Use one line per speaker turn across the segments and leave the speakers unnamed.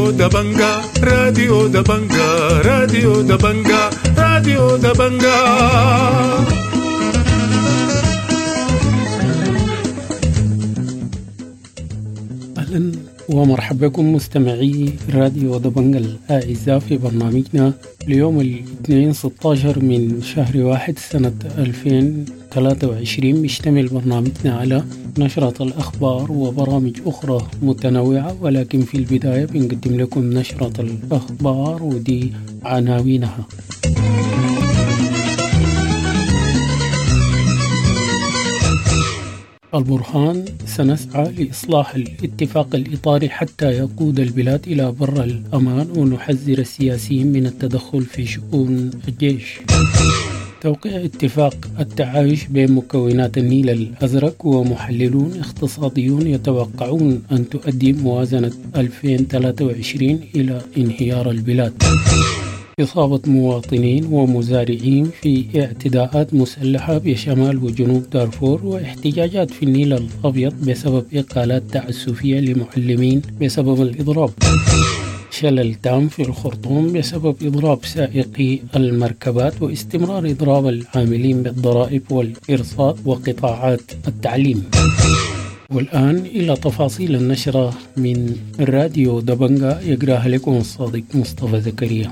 راديو دبنجا راديو دبنجا راديو دبنجا راديو دبنجا. أهلا ومرحبا بكم مستمعي راديو دبنجا الأعزاء في برنامجنا اليوم الاثنين 16 من شهر 1 سنة 2023. بيشتمل برنامجنا على نشرة الأخبار وبرامج أخرى متنوعة، ولكن في البداية بنقدم لكم نشرة الأخبار ودي عناوينها. البرهان: سنسعى لإصلاح الاتفاق الإطاري حتى يقود البلاد إلى بر الأمان ونحذر السياسيين من التدخل في شؤون الجيش. توقيع اتفاق التعايش بين مكونات النيل الأزرق، ومحللون اقتصاديون يتوقعون أن تؤدي موازنة 2023 إلى انهيار البلاد. إصابة مواطنين ومزارعين في اعتداءات مسلحة بشمال وجنوب دارفور، واحتجاجات في النيل الأبيض بسبب إقالات تعسفية لمعلمين بسبب الإضراب. شلل تام في الخرطوم بسبب إضراب سائقي المركبات، واستمرار إضراب العاملين بالضرائب والإرصاد وقطاعات التعليم. والآن إلى تفاصيل النشرة من راديو دبنجا، يقراها لكم الصادق مصطفى زكريا.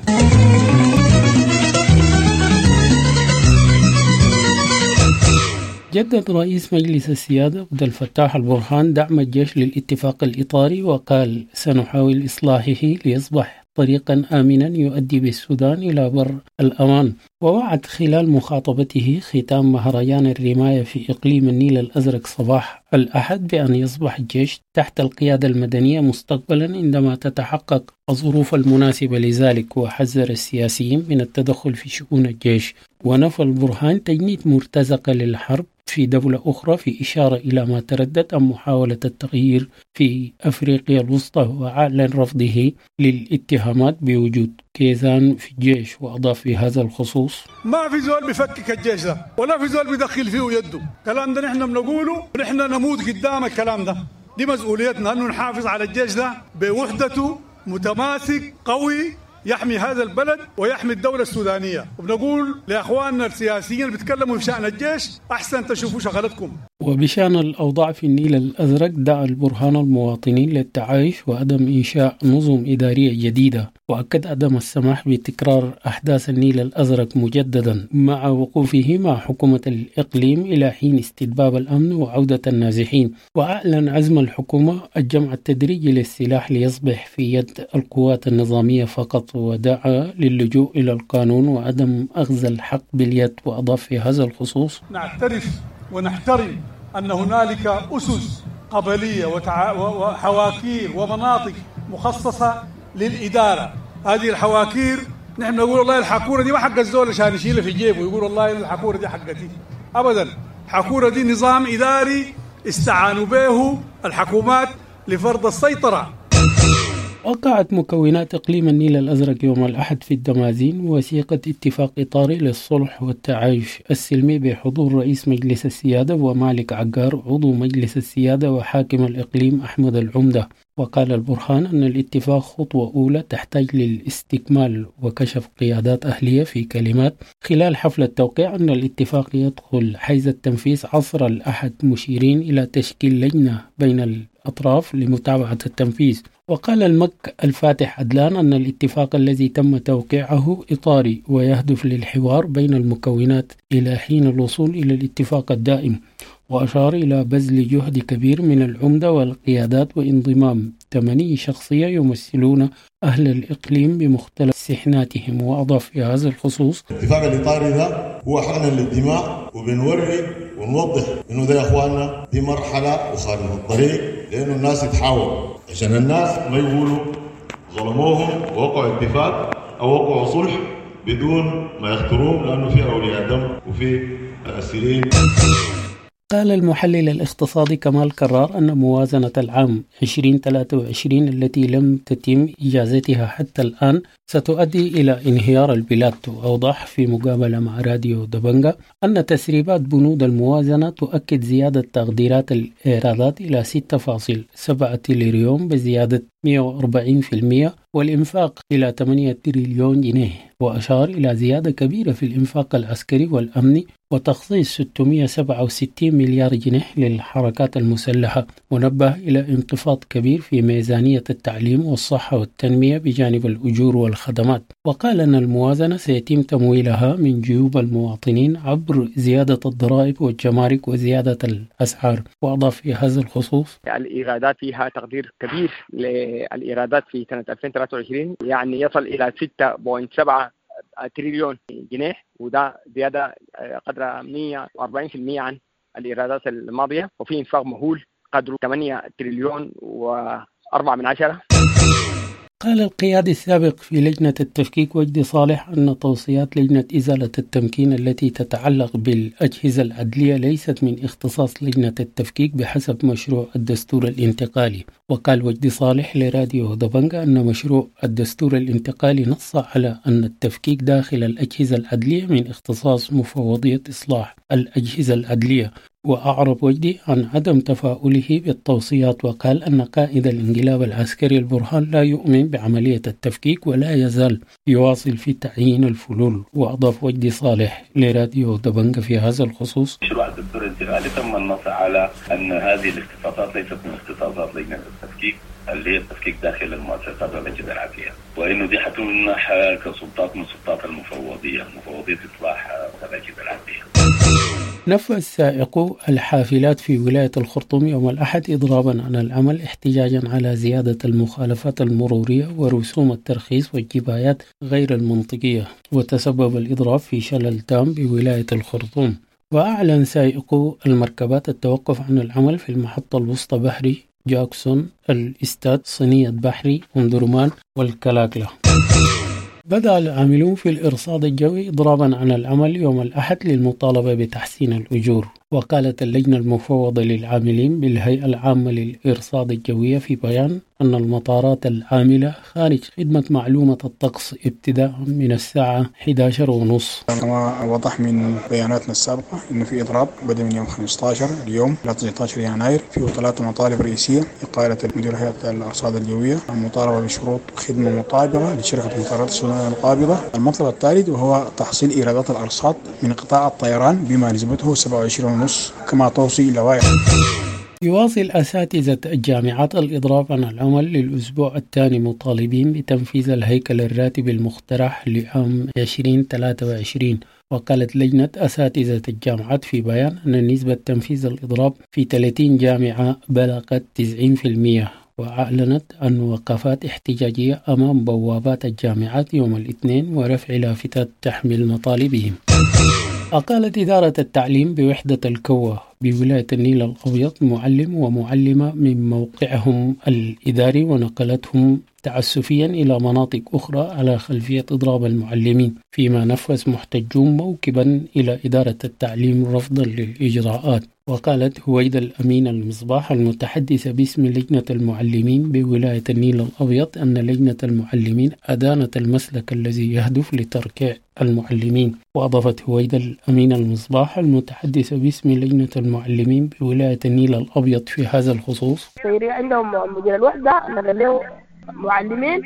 جدد رئيس مجلس السيادة عبد الفتاح البرهان دعم الجيش للاتفاق الإطاري، وقال: سنحاول إصلاحه ليصبح طريقا آمنا يؤدي بالسودان إلى بر الأمان. ووعد خلال مخاطبته ختام مهرجان الرماية في إقليم النيل الأزرق صباح الأحد بأن يصبح الجيش تحت القيادة المدنية مستقبلا عندما تتحقق الظروف المناسبة لذلك، وحذر السياسيين من التدخل في شؤون الجيش. ونفى البرهان تجنيد مرتزقة للحرب في دولة أخرى، في إشارة إلى ما تردد عن محاولة التغيير في أفريقيا الوسطى، وأعلن رفضه للاتهامات بوجود كيزان في الجيش. وأضاف في هذا الخصوص:
ما في زول بيفكك الجيش ده، ولا في زول بيدخل فيه يده. الكلام ده نحن بنقوله ونحن نموت قدام الكلام ده. دي مسؤوليتنا أنه نحافظ على الجيش ده بوحدته، متماسك قوي، يحمي هذا البلد ويحمي الدولة السودانية. وبنقول لأخواننا السياسيين اللي بيتكلموا في شأن الجيش: أحسن تشوفوا شغلتكم.
وبشأن الأوضاع في النيل الأزرق، دعا البرهان المواطنين للتعايش وعدم إنشاء نظم إدارية جديدة، وأكد عدم السماح بتكرار أحداث النيل الأزرق مجددا، مع وقوفه مع حكومة الإقليم إلى حين استتباب الأمن وعودة النازحين. وأعلن عزم الحكومة الجمع التدريجي للسلاح ليصبح في يد القوات النظامية فقط، ودعا للجوء إلى القانون وعدم أخذ الحق باليد. وأضاف في هذا الخصوص:
نعترف ونحترم أن هنالك أسس قبلية وحواكير ومناطق مخصصة للإدارة. هذه الحواكير نحن نقول والله الحكورة دي ما حق الزول عشان يشيلها في جيبه ويقول والله الحكورة دي حقتي، أبدا. الحكورة دي نظام إداري استعانوا به الحكومات لفرض السيطرة.
وقعت مكونات إقليم النيل الأزرق يوم الأحد في الدمازين وثيقة اتفاق إطاري للصلح والتعايش السلمي بحضور رئيس مجلس السيادة ومالك عقار عضو مجلس السيادة وحاكم الإقليم أحمد العمدة. وقال البرهان أن الاتفاق خطوة أولى تحتاج للاستكمال، وكشف قيادات أهلية في كلمات خلال حفل التوقيع أن الاتفاق يدخل حيز التنفيذ عصر الأحد، مشيرين إلى تشكيل لجنة بين الأطراف لمتابعة التنفيذ. وقال المك الفاتح عدلان أن الاتفاق الذي تم توقيعه إطاري ويهدف للحوار بين المكونات إلى حين الوصول إلى الاتفاق الدائم. وأشار إلى بذل جهد كبير من العمدة والقيادات وانضمام 80 شخصية يمثلون أهل الإقليم بمختلف سحناتهم. وأضاف في هذا الخصوص:
الاتفاق الإطاري ده هو حقنا للدماء، وبنوري ونوضح إنه ده يا أخواننا دي مرحلة وصار من الطريق، لأنه الناس تحاول عشان الناس ما يقولوا ظلموهم ووقعوا اتفاق أو وقعوا صلح بدون ما يختارون، لأنه في أولياء دم وفي أسيرين.
قال المحلل الاقتصادي كمال كرار أن موازنة العام 2023 التي لم تتم إجازتها حتى الآن ستؤدي إلى انهيار البلاد. وأوضح في مقابلة مع راديو دبنجا أن تسريبات بنود الموازنة تؤكد زيادة تقديرات الإيرادات إلى 6.7 تريليون بزيادة 140%، والإنفاق إلى 8 تريليون جنيه، وأشار إلى زيادة كبيرة في الإنفاق العسكري والأمني وتخصيص 667 مليار جنيه للحركات المسلحة، ونبه إلى انخفاض كبير في ميزانية التعليم والصحة والتنمية بجانب الأجور والخدمات، وقال أن الموازنة سيتم تمويلها من جيوب المواطنين عبر زيادة الضرائب والجمارك وزيادة الأسعار. وأضاف في هذا الخصوص:
الإيرادات فيها تقدير كبير للإيرادات في سنة 2023 يعني يصل إلى 6.7 تريليون جنيه، وده زيادة قدر 140% عن الإيرادات الماضية، وفي إنفاق مهول قدره 8 تريليون و4.
قال القيادي السابق في لجنة التفكيك وجدي صالح أن توصيات لجنة إزالة التمكين التي تتعلق بالأجهزة العدلية ليست من اختصاص لجنة التفكيك بحسب مشروع الدستور الانتقالي. وقال وجدي صالح لراديو دبنجة أن مشروع الدستور الانتقالي نص على أن التفكيك داخل الأجهزة العدلية من اختصاص مفوضية إصلاح الأجهزة العدلية. وأعرب وجدي عن عدم تفاؤله بالتوصيات، وقال أن قائد الانقلاب العسكري البرهان لا يؤمن بعملية التفكيك ولا يزال يواصل في تعيين الفلول. وأضاف وجدي صالح لراديو دبنجة في هذا الخصوص:
مشروع الدستور الانتقالي تم النص على أن هذه الاختصاصات ليست من اختصاصات لجنة التفكيك اللي هي التفكيك داخل المؤسسات والأجهزة العدلية، وإنه دي حتمنح كسلطات من سلطات المفوضية إصلاح الأجهزة العدلية.
نفذ سائقو الحافلات في ولاية الخرطوم يوم الأحد إضرابا عن العمل احتجاجا على زيادة المخالفات المرورية ورسوم الترخيص والجبايات غير المنطقية، وتسبب الإضراب في شلل تام بولاية الخرطوم. وأعلن سائقو المركبات التوقف عن العمل في المحطة الوسطى بحري جاكسون، الاستاد، صينية بحري، أمدرمان والكلاكلة. بدأ العاملون في الإرصاد الجوي إضرابا عن العمل يوم الأحد للمطالبة بتحسين الأجور. وقالت اللجنة المفوضة للعاملين بالهيئة العامة للإرصاد الجوية في بيان أن المطارات العاملة خارج خدمة معلومة الطقس ابتداء من الساعة 11:30.
كما وضح من بياناتنا السابقة أن في إضراب بدأ من يوم 15 اليوم إلى 19 يناير، فيه 3 مطالب رئيسية. إقالة مدير هيئة الأرصاد الجوية، المطالبة بشروط خدمة مطابقة لشركة مطارات السودان القابضة. المطلب الثالث وهو تحصيل إيرادات الأرصاد من قطاع الطيران بما نسبته 27.5 كما توصي لوائح.
يواصل أساتذة الجامعات الإضراب عن العمل للأسبوع الثاني مطالبين بتنفيذ الهيكل الراتب المقترح لعام 2023. وقالت لجنة أساتذة الجامعات في بيان أن نسبة تنفيذ الإضراب في 30 جامعة بلغت 90%. وأعلنت عن وقفات احتجاجية أمام بوابات الجامعات يوم الاثنين ورفع لافتات تحمل مطالبهم. أقالت إدارة التعليم بوحدة الكوة بولاية النيل الأبيض معلم ومعلمة من موقعهم الإداري، ونقلتهم تعسفيا إلى مناطق أخرى على خلفية إضراب المعلمين، فيما نفذ محتجون موكبا إلى إدارة التعليم رفضا للإجراءات. وقالت هويدا الأمين المصباح المتحدثة باسم لجنة المعلمين بولاية النيل الأبيض أن لجنة المعلمين أدانت المسلك الذي يهدف لتركيع المعلمين. وأضافت هويدا الأمين المصباح المتحدثة باسم لجنة المعلمين بولاية النيل الأبيض في هذا الخصوص:
عندهم مدير الوحدة نقلوا معلمين،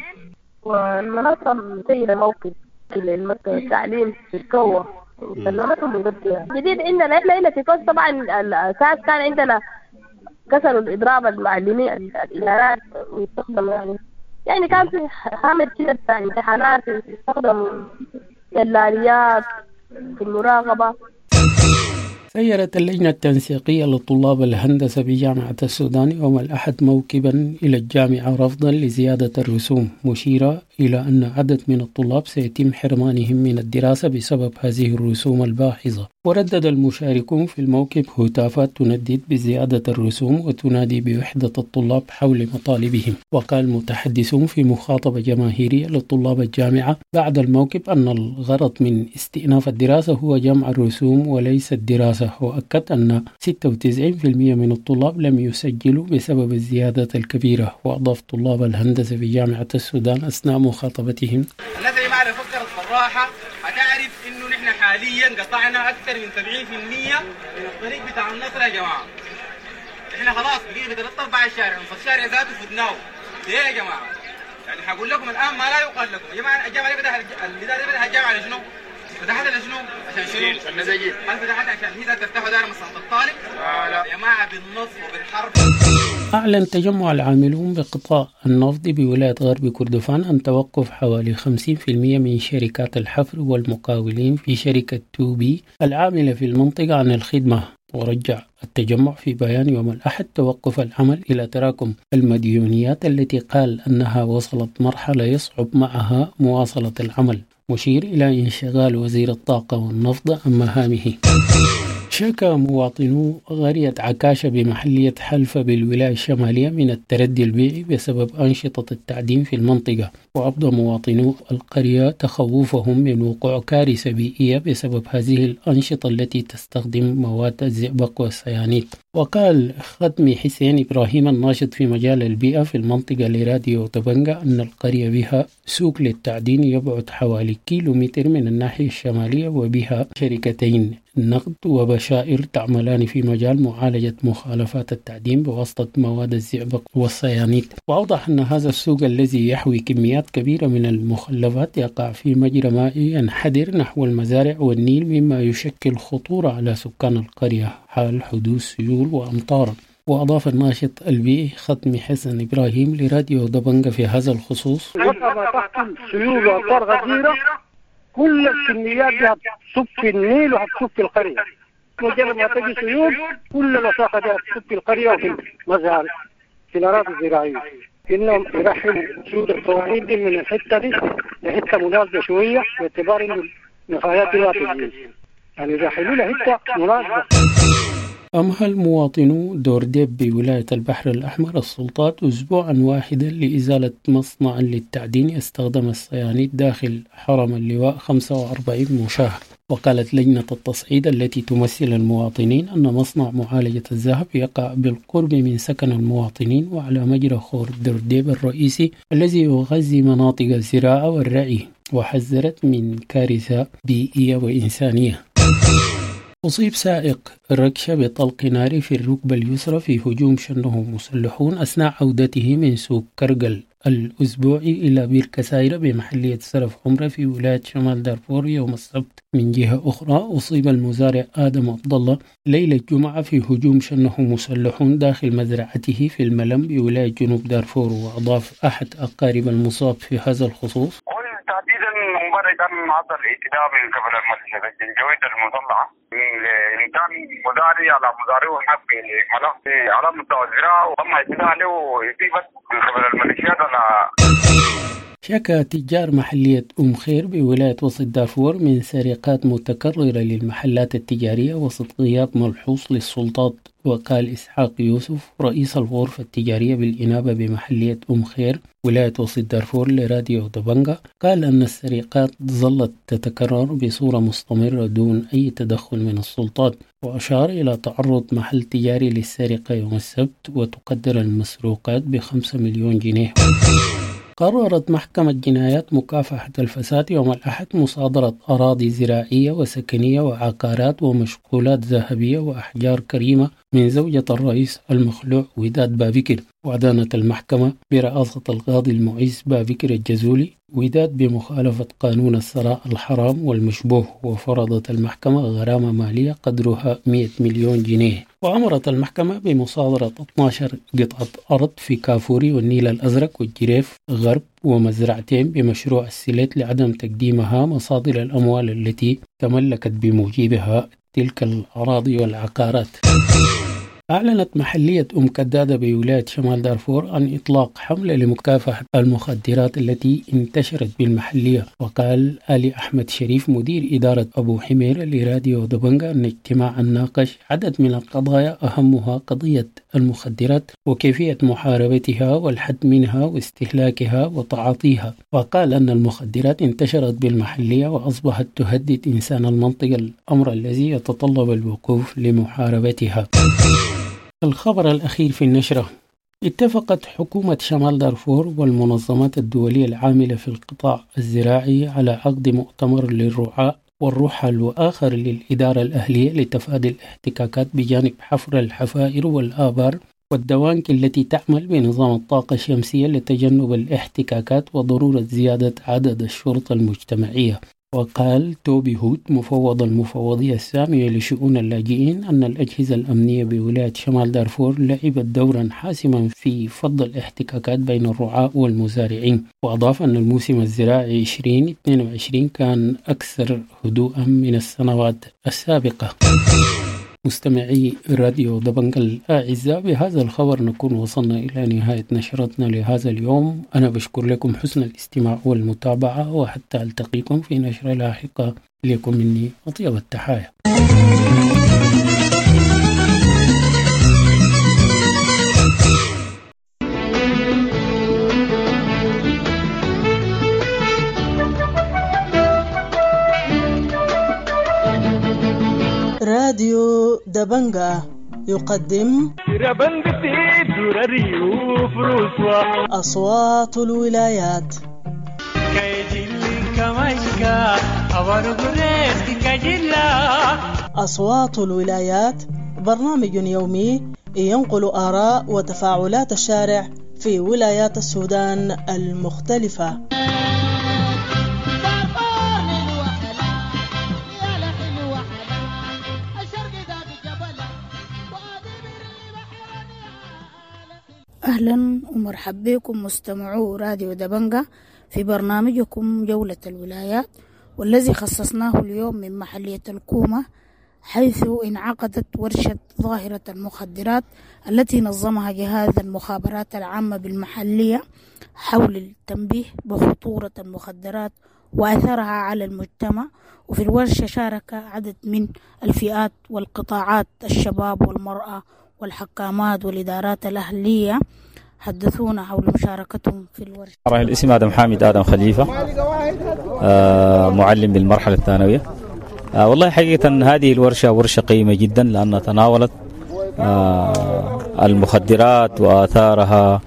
والمنصة مسيرة موقف للمكتب التعليم في الكوة وسلمتهم بقدرها. جديد عندنا إحنا في كوس. طبعا الأساس كان عندنا كسروا الإضراب المعلمين الإدارات ويستخدموا يعني كان في حامل كده بتاع امتحانات يستخدموا دلاليات في المراقبة.
سيرت اللجنة التنسيقية لطلاب الهندسة بجامعة السودان يوم الأحد موكبا إلى الجامعة رفضا لزيادة الرسوم، مشيرة إلى أن عدد من الطلاب سيتم حرمانهم من الدراسة بسبب هذه الرسوم الباحظة. وردد المشاركون في الموكب هتافات تندد بزيادة الرسوم وتنادي بوحدة الطلاب حول مطالبهم. وقال متحدثون في مخاطبة جماهيرية لطلاب الجامعة بعد الموكب أن الغرض من استئناف الدراسة هو جمع الرسوم وليس الدراسة. وأكد أن 96% من الطلاب لم يسجلوا بسبب الزيادة الكبيرة. وأضاف طلاب الهندسة في جامعة السودان أثناء مخاطبتهم:
الناس اللي ما عرف فكرت بالراحة هتعرف إنه نحن حاليا قطعنا أكثر من 70% من الطريق بتاع النصر يا جماعة. إحنا خلاص بقينا 3-4 شارع، فالشارع ذاته فدناه ليه يا جماعه؟ يعني هقول لكم الان ما لا يقال لكم يا جماعه. الجامعه دي الاداره دي الجامعه لشنو؟ فتحتها لشنو؟ عشان شنو؟ المزاجين. هل فتحتها عشان هي تفتحوا دائره مصلحه الطالب؟ لا يا جماعه، بالنص وبالحرب.
أعلن تجمع العاملون بقطاع النفط بولاية غرب كردفان أن توقف حوالي 50% من شركات الحفر والمقاولين في شركة توبي العاملة في المنطقة عن الخدمة. ورجع التجمع في بيان يوم الأحد توقف العمل إلى تراكم المديونيات التي قال أنها وصلت مرحلة يصعب معها مواصلة العمل، مشير إلى انشغال وزير الطاقة والنفط عن مهامه. شكى مواطنو قرية عكاشة بمحلية حلفة بالولاية الشمالية من التردي البيئي بسبب أنشطة التعدين في المنطقة، وأبدى مواطنو القرية تخوفهم من وقوع كارثة بيئية بسبب هذه الأنشطة التي تستخدم مواد الزئبق والسيانيد. وقال ختمي حسين إبراهيم الناشط في مجال البيئة في المنطقة لراديو طبنجة أن القرية بها سوق للتعدين يبعد حوالي كيلومتر من الناحية الشمالية، وبها شركتين نقد وبشائر تعملان في مجال معالجة مخالفات التعدين بواسطة مواد الزئبق والسيانيد. وأوضح أن هذا السوق الذي يحوي كميات كبيرة من المخلفات يقع في مجرى مائي ينحدر نحو المزارع والنيل، مما يشكل خطورة على سكان القرية حال حدوث سيول وأمطار. وأضاف الناشط البيئي ختمي حسن إبراهيم لراديو دبنجة في هذا الخصوص:
تحصل سيول وأمطار غزيرة، كل الكميات دي هتصب في النيل وهتصب في القرية. مجرد ما تجي سيول كل الوساخة دي هتصب في القرية وفي المزارع في الأراضي الزراعية. إنهم يرحلوا سود القوانين دي من الحتة دي لحتة مناسبة شوية، باعتبار إنه النفايات دي لا تجيز، يعني يرحلوا لحتة مناسبة.
أمهل مواطنو دورديب بولاية البحر الأحمر السلطات أسبوعا واحدا لإزالة مصنع للتعدين يستخدم الصيانيد داخل حرم اللواء 45 مشاة. وقالت لجنة التصعيد التي تمثل المواطنين أن مصنع معالجة الذهب يقع بالقرب من سكن المواطنين وعلى مجرى خور دورديب الرئيسي الذي يغذي مناطق الزراعة والرعي، وحذرت من كارثة بيئية وإنسانية. أصيب سائق ركشة بطلق ناري في الركبة اليسرى في هجوم شنه مسلحون أثناء عودته من سوق كرقل الأسبوعي إلى بير كسايرة بمحلية سرف عمرة في ولاية شمال دارفور يوم السبت. من جهة أخرى أصيب المزارع آدم عبد الله ليلة الجمعة في هجوم شنه مسلحون داخل مزرعته في الملم بولاية جنوب دارفور. وأضاف أحد أقارب المصاب في هذا الخصوص:
تحديدا مبرر كان عبر الاعتداء من قبل الجنجويد المطلعة من كان مزاري على مزاري وحق ملف على مستوى الزراعة، وتم اعتداء عليه وإصابة من قبل الميليشيات.
شكى تجار محلية خير بولاية وسط دارفور من سرقات متكررة للمحلات التجارية وسط غياب ملحوظ للسلطات. وقال إسحاق يوسف رئيس الغرفة التجارية بالإنابة بمحلية خير ولاية وسط دارفور لراديو دبنجة، قال أن السرقات ظلت تتكرر بصورة مستمرة دون أي تدخل من السلطات. وأشار إلى تعرض محل تجاري للسرقة يوم السبت وتقدر المسروقات ب5 مليون جنيه. قررت محكمة جنايات مكافحة الفساد يوم الأحد مصادرة أراضي زراعية وسكنية وعقارات ومشغولات ذهبية وأحجار كريمة من زوجة الرئيس المخلوع وداد بابكر. وأدانت المحكمة برئاسة القاضي المعز بابكر الجزولي وداد بمخالفة قانون الثراء الحرام والمشبوه، وفرضت المحكمة غرامة مالية قدرها 100 مليون جنيه. وأمرت المحكمة بمصادرة 12 قطعة أرض في كافوري والنيل الأزرق والجريف غرب ومزرعتين بمشروع السليت لعدم تقديمها مصادر الأموال التي تملكت بموجبها تلك الأراضي والعقارات. أعلنت محلية كدادة بولاية شمال دارفور عن إطلاق حملة لمكافحة المخدرات التي انتشرت بالمحلية. وقال آلي أحمد شريف مدير إدارة أبو حمير لراديو دبنجة أن اجتماعا ناقش عدد من القضايا أهمها قضية المخدرات وكيفية محاربتها والحد منها واستهلاكها وتعاطيها. وقال أن المخدرات انتشرت بالمحلية وأصبحت تهدد إنسان المنطقة، الأمر الذي يتطلب الوقوف لمحاربتها. الخبر الأخير في النشرة: اتفقت حكومة شمال دارفور والمنظمات الدولية العاملة في القطاع الزراعي على عقد مؤتمر للرعاة والرحل وآخر للإدارة الأهلية لتفادي الاحتكاكات بجانب حفر الحفائر والآبار والدوانك التي تعمل بنظام الطاقة الشمسية لتجنب الاحتكاكات وضرورة زيادة عدد الشرطة المجتمعية. وقال توبي هوت مفوض المفوضية السامية لشؤون اللاجئين أن الأجهزة الأمنية بولاية شمال دارفور لعبت دورا حاسما في فض الاحتكاكات بين الرعاة والمزارعين. وأضاف أن الموسم الزراعي 2022 كان أكثر هدوءا من السنوات السابقة. مستمعي راديو دبنج الأعزاء، بهذا الخبر نكون وصلنا إلى نهاية نشرتنا لهذا اليوم. أنا بشكر لكم حسن الاستماع والمتابعة، وحتى ألتقيكم في نشرة لاحقة. لكم مني أطيب التحايا.
راديو دبنجة يقدم أصوات الولايات. أصوات الولايات برنامج يومي ينقل آراء وتفاعلات الشارع في ولايات السودان المختلفة.
أهلا ومرحبا بكم مستمعو راديو دبنجة في برنامجكم جولة الولايات، والذي خصصناه اليوم من محلية الكومة، حيث انعقدت ورشة ظاهرة المخدرات التي نظمها جهاز المخابرات العامة بالمحلية حول التنبيه بخطورة المخدرات وأثرها على المجتمع. وفي الورشة شارك عدد من الفئات والقطاعات، الشباب والمرأة والحكامات والإدارات الأهلية، حدثونا حول مشاركتهم في الورشة.
الاسم آدم حامد آدم خليفة، معلم بالمرحلة الثانوية. والله حقيقة هذه الورشة ورشة قيمة جدا، لأنها تناولت المخدرات وآثارها،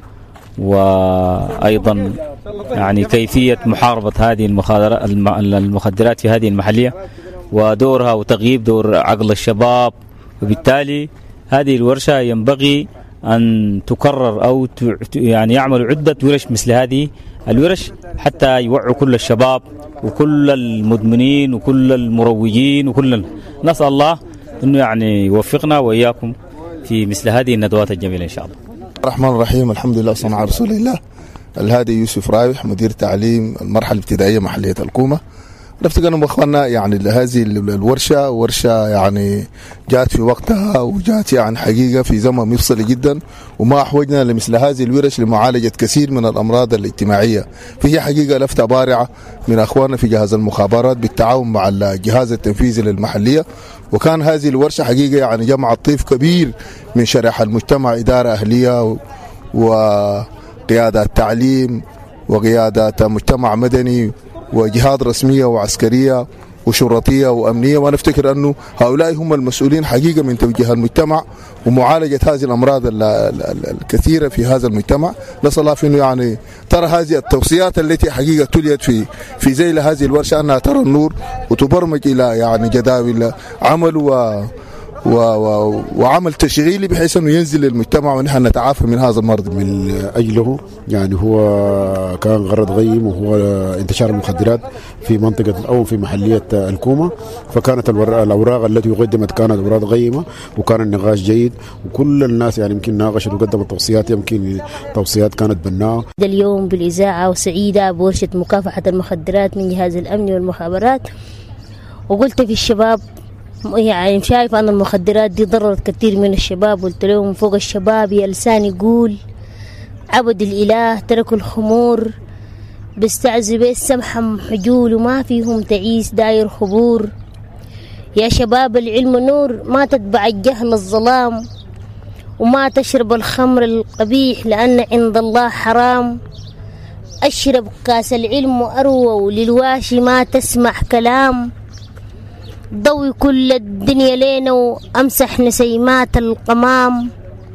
وأيضا يعني كيفية محاربة هذه المخدرات في هذه المحلية ودورها وتغييب دور عقل الشباب. وبالتالي هذه الورشة ينبغي أن تكرر أو يعني يعملوا عدة ورش مثل هذه الورش حتى يوعوا كل الشباب وكل المدمنين وكل المروجين وكل. نسأل الله أنه يعني يوفقنا وإياكم في مثل هذه الندوات الجميلة إن شاء الله.
الرحمن الرحيم، الحمد لله صنع على رسول الله. الهادي يوسف رايح، مدير تعليم المرحلة الابتدائية محلية الكومة. نفتكر أنه أخواننا يعني هذه الورشة ورشة يعني جات في وقتها، وجات يعني حقيقة في زمن مفصلي جدا، وما أحوجنا لمثل هذه الورش لمعالجة كثير من الأمراض الاجتماعية. فهي حقيقة لفتة بارعة من أخواننا في جهاز المخابرات بالتعاون مع الجهاز التنفيذي للمحلية. وكان هذه الورشة حقيقة يعني جمعت طيف كبير من شرائح المجتمع، إدارة أهلية وقيادة تعليم وقيادة مجتمع مدني وجهات رسمية وعسكرية وشرطية وأمنية. وأنا أفتكر أنه هؤلاء هم المسؤولين حقيقة من توجيه المجتمع ومعالجة هذه الأمراض الكثيرة في هذا المجتمع. نسأل الله في أنه يعني ترى هذه التوصيات التي حقيقة تليت في ذيل هذه الورشة أنها ترى النور وتبرمج إلى يعني جداول عمل وعمل تشغيلي بحيث أنه ينزل للمجتمع ونحن نتعافى من هذا المرض.
من أجله يعني هو كان غرض غيم، وهو انتشار المخدرات في منطقة أو في محلية الكومة. فكانت الأوراق التي قدمت كانت أوراق غيمة، وكان النقاش جيد، وكل الناس يعني يمكن ناقشت وقدمت توصيات، يمكن توصيات كانت بناءة.
اليوم بالإذاعة وسعيدة بورشة مكافحة المخدرات من جهاز الأمن والمخابرات، وقلت في الشباب يعني شايف أن المخدرات دي ضررت كثير من الشباب. قلت لهم فوق الشباب يا لسان يقول عبد الإله تركوا الخمور، بيستعذبوا السمحة حجول وما فيهم تعيس داير خبور. يا شباب العلم نور، ما تتبع الجهل الظلام، وما تشرب الخمر القبيح لأن عند الله حرام. أشرب كاس العلم وأروى، وللواشي ما تسمع كلام. ضوي كل الدنيا لينا وأمسح نسيمات القمام.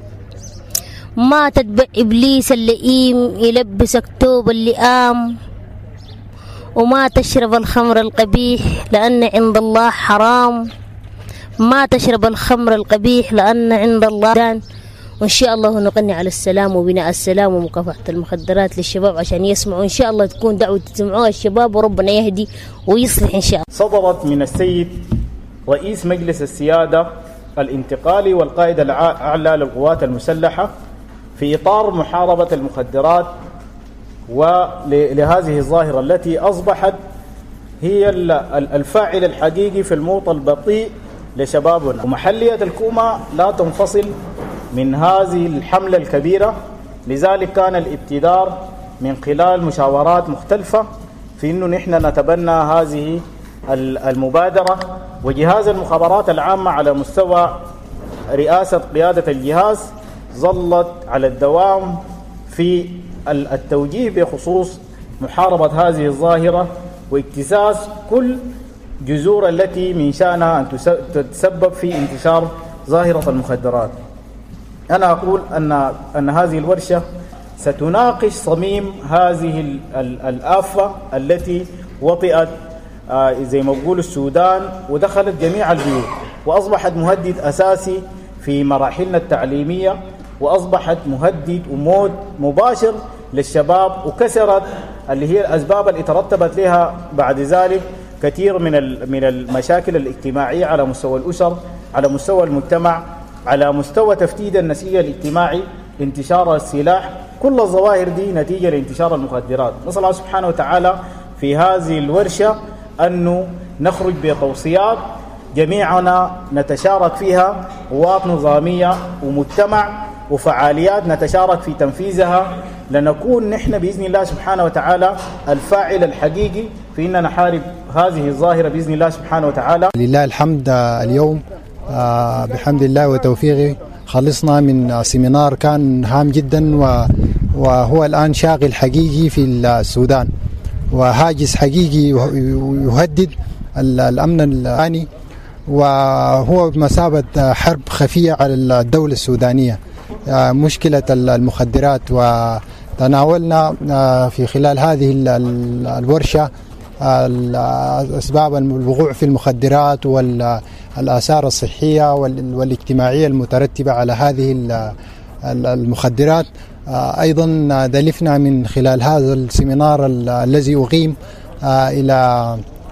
ما تتبع إبليس اللئيم يلبسك توب اللئام. وما تشرب الخمر القبيح لأن عند الله حرام. ما تشرب الخمر القبيح لأن عند الله دان. وإن شاء الله نغني على السلام وبناء السلام ومكافحة المخدرات للشباب عشان يسمعوا، إن شاء الله تكون دعوة تسمعوها الشباب وربنا يهدي ويصلح إن شاء الله.
صدرت من السيد رئيس مجلس السيادة الانتقالي والقائد الأعلى للقوات المسلحة في إطار محاربة المخدرات ولهذه الظاهرة التي أصبحت هي الفاعل الحقيقي في الموت البطيء لشبابنا. ومحلية الكومة لا تنفصل من هذه الحملة الكبيرة، لذلك كان الابتدار من خلال مشاورات مختلفة في أنه نحن نتبنى هذه المبادرة. وجهاز المخابرات العامة على مستوى رئاسة قيادة الجهاز ظلت على الدوام في التوجيه بخصوص محاربة هذه الظاهرة واكتساس كل جذور التي من شأنها أن تتسبب في انتشار ظاهرة المخدرات. أنا أقول أن هذه الورشة ستناقش صميم هذه الآفة التي وطئت زي ما بقول السودان ودخلت جميع البيوت وأصبحت مهدد أساسي في مراحلنا التعليمية، وأصبحت مهدد وموت مباشر للشباب، وكسرت اللي هي الأسباب اللي ترتبت لها بعد ذلك كثير من المشاكل الاجتماعية على مستوى الأسر، على مستوى المجتمع، على مستوى تفتيت النسيج الاجتماعي، انتشار السلاح، كل الظواهر دي نتيجة لانتشار المخدرات. نسأل الله سبحانه وتعالى في هذه الورشة أنه نخرج بتوصيات جميعنا نتشارك فيها، قوات نظامية ومجتمع وفعاليات نتشارك في تنفيذها، لنكون نحن بإذن الله سبحانه وتعالى الفاعل الحقيقي في أن نحارب هذه الظاهرة بإذن الله سبحانه وتعالى.
لله الحمد. اليوم بحمد الله وتوفيقه خلصنا من سيمينار كان هام جدا وهو الآن شاغل حقيقي في السودان وهاجس حقيقي يهدد الأمن الآني، وهو بمثابة حرب خفية على الدولة السودانية، مشكلة المخدرات. وتناولنا في خلال هذه الورشة أسباب الوقوع في المخدرات والآثار الصحية والاجتماعية المترتبة على هذه المخدرات. أيضا دلفنا من خلال هذا السيمينار الذي أقيم إلى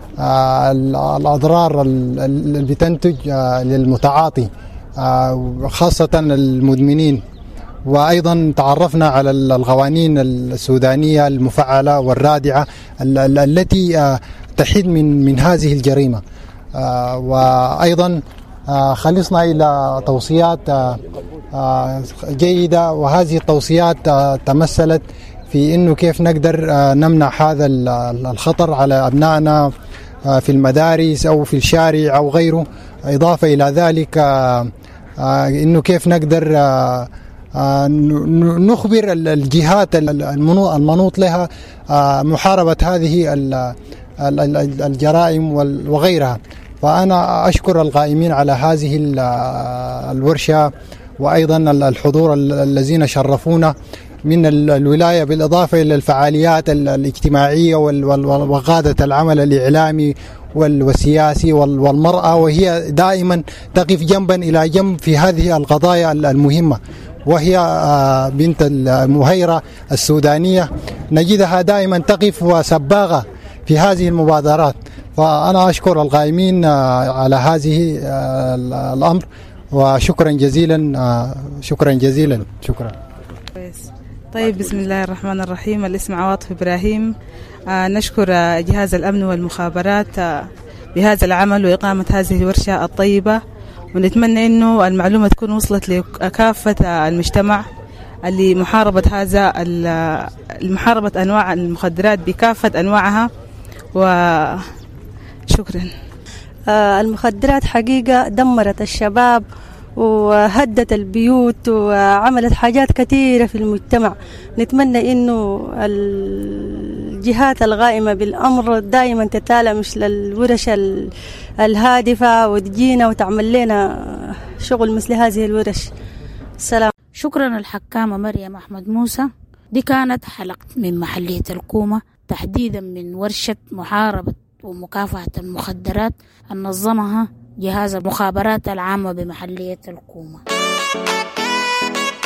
الأضرار اللي بتنتج للمتعاطي خاصة المدمنين. وأيضا تعرفنا على القوانين السودانية المفعلة والرادعة التي تحد من هذه الجريمة. وأيضا خلصنا إلى توصيات جيدة، وهذه التوصيات تمثلت في أنه كيف نقدر نمنع هذا الخطر على أبنائنا في المدارس أو في الشارع أو غيره. إضافة إلى ذلك أنه كيف نقدر نخبر الجهات المنوط لها محاربة هذه الجرائم وغيرها. فأنا أشكر القائمين على هذه الورشة وأيضا الحضور الذين شرفونا من الولاية، بالإضافة إلى الفعاليات الاجتماعية وقادة العمل الإعلامي والسياسي والمرأة، وهي دائما تقف جنبا إلى جنب في هذه القضايا المهمة. وهي بنت المهيرة السودانية نجدها دائما تقف وسباغة في هذه المبادرات. فأنا أشكر القائمين على هذه الأمر وشكرا جزيلا. شكرا جزيلا. شكرا.
طيب، بسم الله الرحمن الرحيم. الاسم عواطف إبراهيم. نشكر جهاز الأمن والمخابرات بهذا العمل وإقامة هذه الورشة الطيبة، ونتمنى إنه المعلومة تكون وصلت لكافة المجتمع اللي محاربة أنواع المخدرات بكافة أنواعها. وشكرا.
المخدرات حقيقة دمرت الشباب وهدت البيوت وعملت حاجات كثيرة في المجتمع. نتمنى إنه الجهات القائمة بالأمر دائما تتالى مثل الورش الهادفة وتجينا وتعمل لنا شغل مثل هذه الورش. السلام.
شكرا الحكامة مريم أحمد موسى. دي كانت حلقة من محلية الكومة، تحديدا من ورشة محاربة ومكافحة المخدرات النظمها جهاز المخابرات العامة بمحلية الكومة.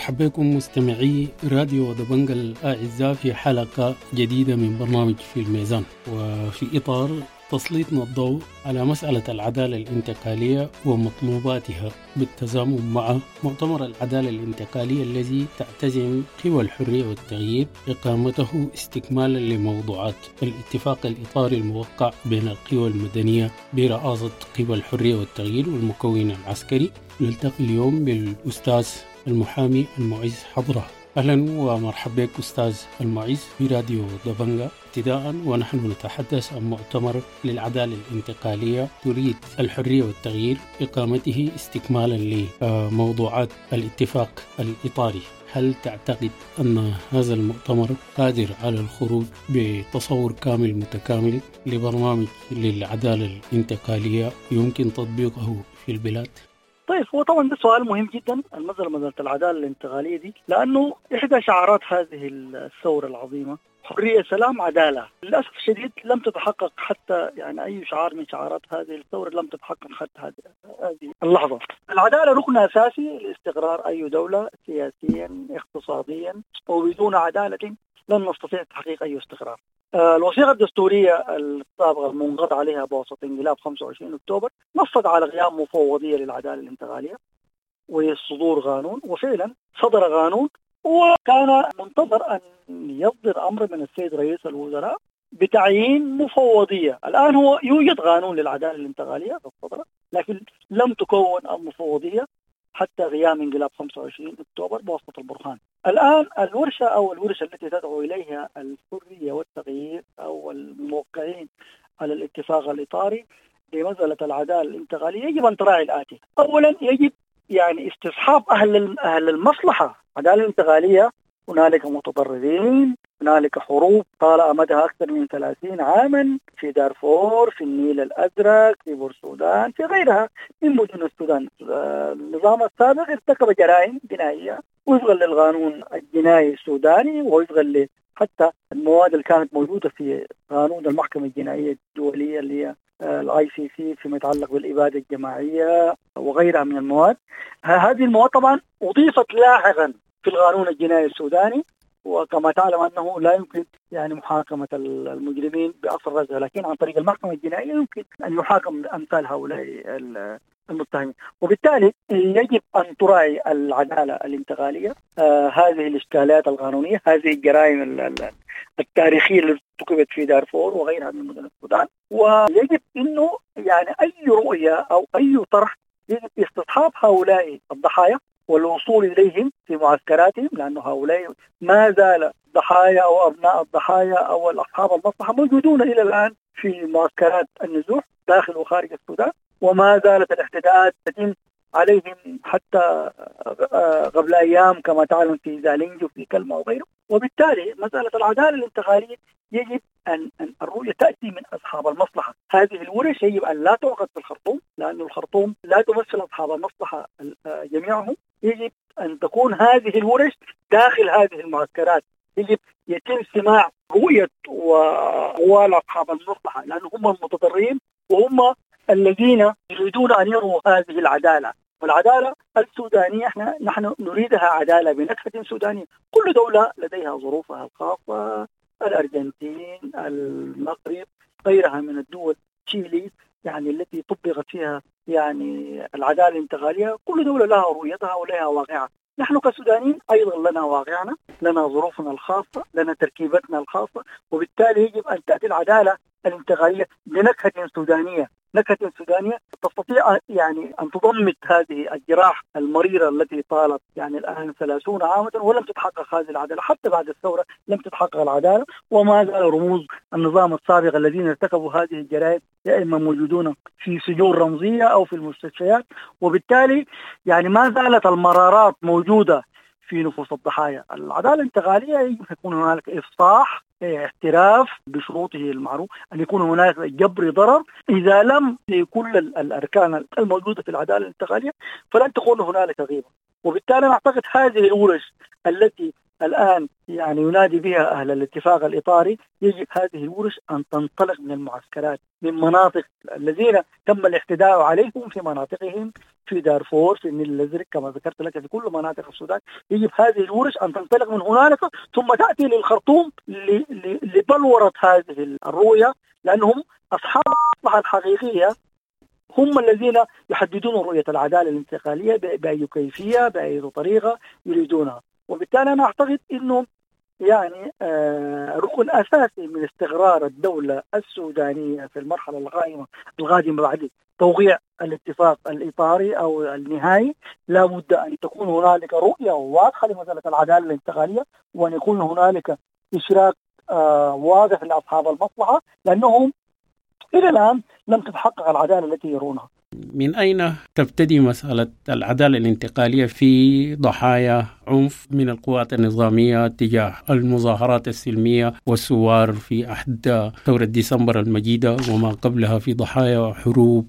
مرحبا بكم مستمعي راديو دبنجة الأعزاء في حلقة جديدة من برنامج في الميزان، وفي إطار تسليطنا الضوء على مسألة العدالة الانتقالية ومطلوباتها بالتزامن مع مؤتمر العدالة الانتقالية الذي تعتزم قوى الحرية والتغيير إقامته استكمالا لموضوعات الاتفاق الإطاري الموقع بين القوى المدنية برئاسة قوى الحرية والتغيير والمكون العسكري. نلتقي اليوم بالأستاذ المحامي المعز حضرة. أهلا ومرحبا بك أستاذ المعز في راديو دبنجة. ابتداء ونحن نتحدث عن مؤتمر للعدالة الانتقالية تريد الحرية والتغيير إقامته استكمالا لموضوعات الاتفاق الإطاري، هل تعتقد أن هذا المؤتمر قادر على الخروج بتصور كامل متكامل لبرنامج للعدالة الانتقالية يمكن تطبيقه في البلاد؟
طيب، هو طبعا ده سؤال مهم جدا، مسألة العدالة الانتقالية دي، لأنه إحدى شعارات هذه الثورة العظيمة حرية سلام عدالة. للأسف الشديد لم تتحقق حتى يعني أي شعار من شعارات هذه الثورة لم تتحقق حتى هذه اللحظة. العدالة ركن أساسي لاستقرار أي دولة سياسيا اقتصاديا، وبدون عدالة لن نستطيع تحقيق أي استقرار. الوثيقة الدستورية السابقة المنقض عليها بواسطة انقلاب 25 أكتوبر نصت على قيام مفوضية للعدالة الانتقالية وصدور قانون، وفعلا صدر قانون، وكان منتظر أن يصدر أمر من السيد رئيس الوزراء بتعيين مفوضية. الآن هو يوجد قانون للعدالة الانتقالية بالصدر، لكن لم تكون المفوضية حتى قيام انقلاب 25 أكتوبر بواسطة البرهان. الآن الورشة التي تدعو إليها الحرية والتغيير أو الموقعين على الاتفاق الإطاري لمسألة العدالة الانتقالية يجب أن تراعي الآتي. أولا، يجب يعني استصحاب أهل المصلحة. العدالة الانتقالية هنالك متضررين، هنالك حروب طال أمدها أكثر من 30 عاما في دارفور، في النيل الأزرق، في بورسودان، في غيرها من مدن السودان. النظام السابق ارتكب جرائم جنائية وفقا للقانون الجنائي السوداني، وفقا حتى المواد اللي كانت موجودة في قانون المحكمة الجنائية الدولية اللي هي ICC فيما يتعلق بالإبادة الجماعية وغيرها من المواد. هذه المواد طبعا أضيفت لاحقا في القانون الجنائي السوداني، وكما تعلم أنه لا يمكن يعني محاكمة المجرمين بأصل رزها، لكن عن طريق المحكمة الجنائية يمكن أن يحاكم أمثال هؤلاء المتهمين. وبالتالي يجب أن تراعي العدالة الانتقالية هذه الإشكالات القانونية، هذه الجرائم التاريخية اللي ارتكبت في دارفور وغيرها من مدن السودان. ويجب أنه يعني أي رؤية أو أي طرح يجب استصحاب هؤلاء الضحايا والوصول إليهم في معسكراتهم، لأن هؤلاء ما زال ضحايا أو أبناء الضحايا أو أصحاب المصلحة موجودون إلى الآن في معسكرات النزوح داخل وخارج السودان، وما زالت الاعتداءات تتم عليهم حتى قبل أيام كما تعلم في زالينجو في كلمة وغيره. وبالتالي مسألة العدالة الانتقالية يجب أن الرؤية تأتي من أصحاب المصلحة. هذه الورش يجب أن لا تعقد في الخرطوم، لأن الخرطوم لا تمثل أصحاب المصلحة جميعهم. يجب أن تكون هذه الورش داخل هذه المعسكرات، يجب يتم سماع رؤية وأقوال أصحاب المصلحة، لأن هم المتضررين وهم الذين يريدون أن يروا هذه العدالة. والعدالة السودانية نحن نريدها عدالة بنكهة سودانية. كل دولة لديها ظروفها الخاصة، الأرجنتين، المغرب، غيرها من الدول، تشيلي يعني التي طبقت فيها يعني العدالة الانتقالية. كل دولة لها رؤيتها ولها واقعها. نحن كسودانيين أيضا لنا واقعنا، لنا ظروفنا الخاصة، لنا تركيبتنا الخاصة، وبالتالي يجب أن تأتي العدالة الانتقالية بنكهة سودانية، نكهة سودانية تستطيع يعني أن تضمد هذه الجراح المريرة التي طالت يعني الآن 30 عاما ولم تتحقق هذه العدالة. حتى بعد الثورة لم تتحقق العدالة، وما زال رموز النظام السابق الذين ارتكبوا هذه الجرائم يا إما موجودون في سجون رمزية أو في المستشفيات. وبالتالي يعني ما زالت المرارات موجودة في نفوس الضحايا. العدالة الانتقالية يجب أن يكون هنالك إفصاح، اعتراف بشروطه المعروف، أن يكون هناك جبر ضرر. إذا لم كل الأركان الموجودة في العدالة الانتقالية فلن تكون هنالك غيبة. وبالتالي نعتقد هذه الورش التي الآن يعني ينادي بها أهل الاتفاق الإطاري، يجب هذه الورش أن تنطلق من المعسكرات، من مناطق الذين تم الاعتداء عليهم في مناطقهم، في دارفور، في النيل الأزرق كما ذكرت لك، في كل مناطق السودان. يجب هذه الورش أن تنطلق من هنالك ثم تأتي للخرطوم لبلورة هذه الرؤية، لأنهم أصحاب المصلحة الحقيقية هم الذين يحددون رؤية العدالة الانتقالية بأي كيفية، بأي طريقة يريدونها. وبالتالي أنا أعتقد أنه يعني ركن أساسي من استقرار الدولة السودانية في المرحلة القادمة بعد توقيع الاتفاق الإطاري أو النهائي، لا بد أن تكون هنالك رؤية واضحة لمسألة العدالة الانتقالية، وأن يكون هنالك إشراك واضح لأصحاب المصلحة، لأنهم إلى الآن لم تتحقق العدالة التي يرونها.
من أين تبتدي مسألة العدالة الانتقالية في ضحايا عنف من القوات النظامية تجاه المظاهرات السلمية والثوار في أحد ثورة ديسمبر المجيدة وما قبلها، في ضحايا حروب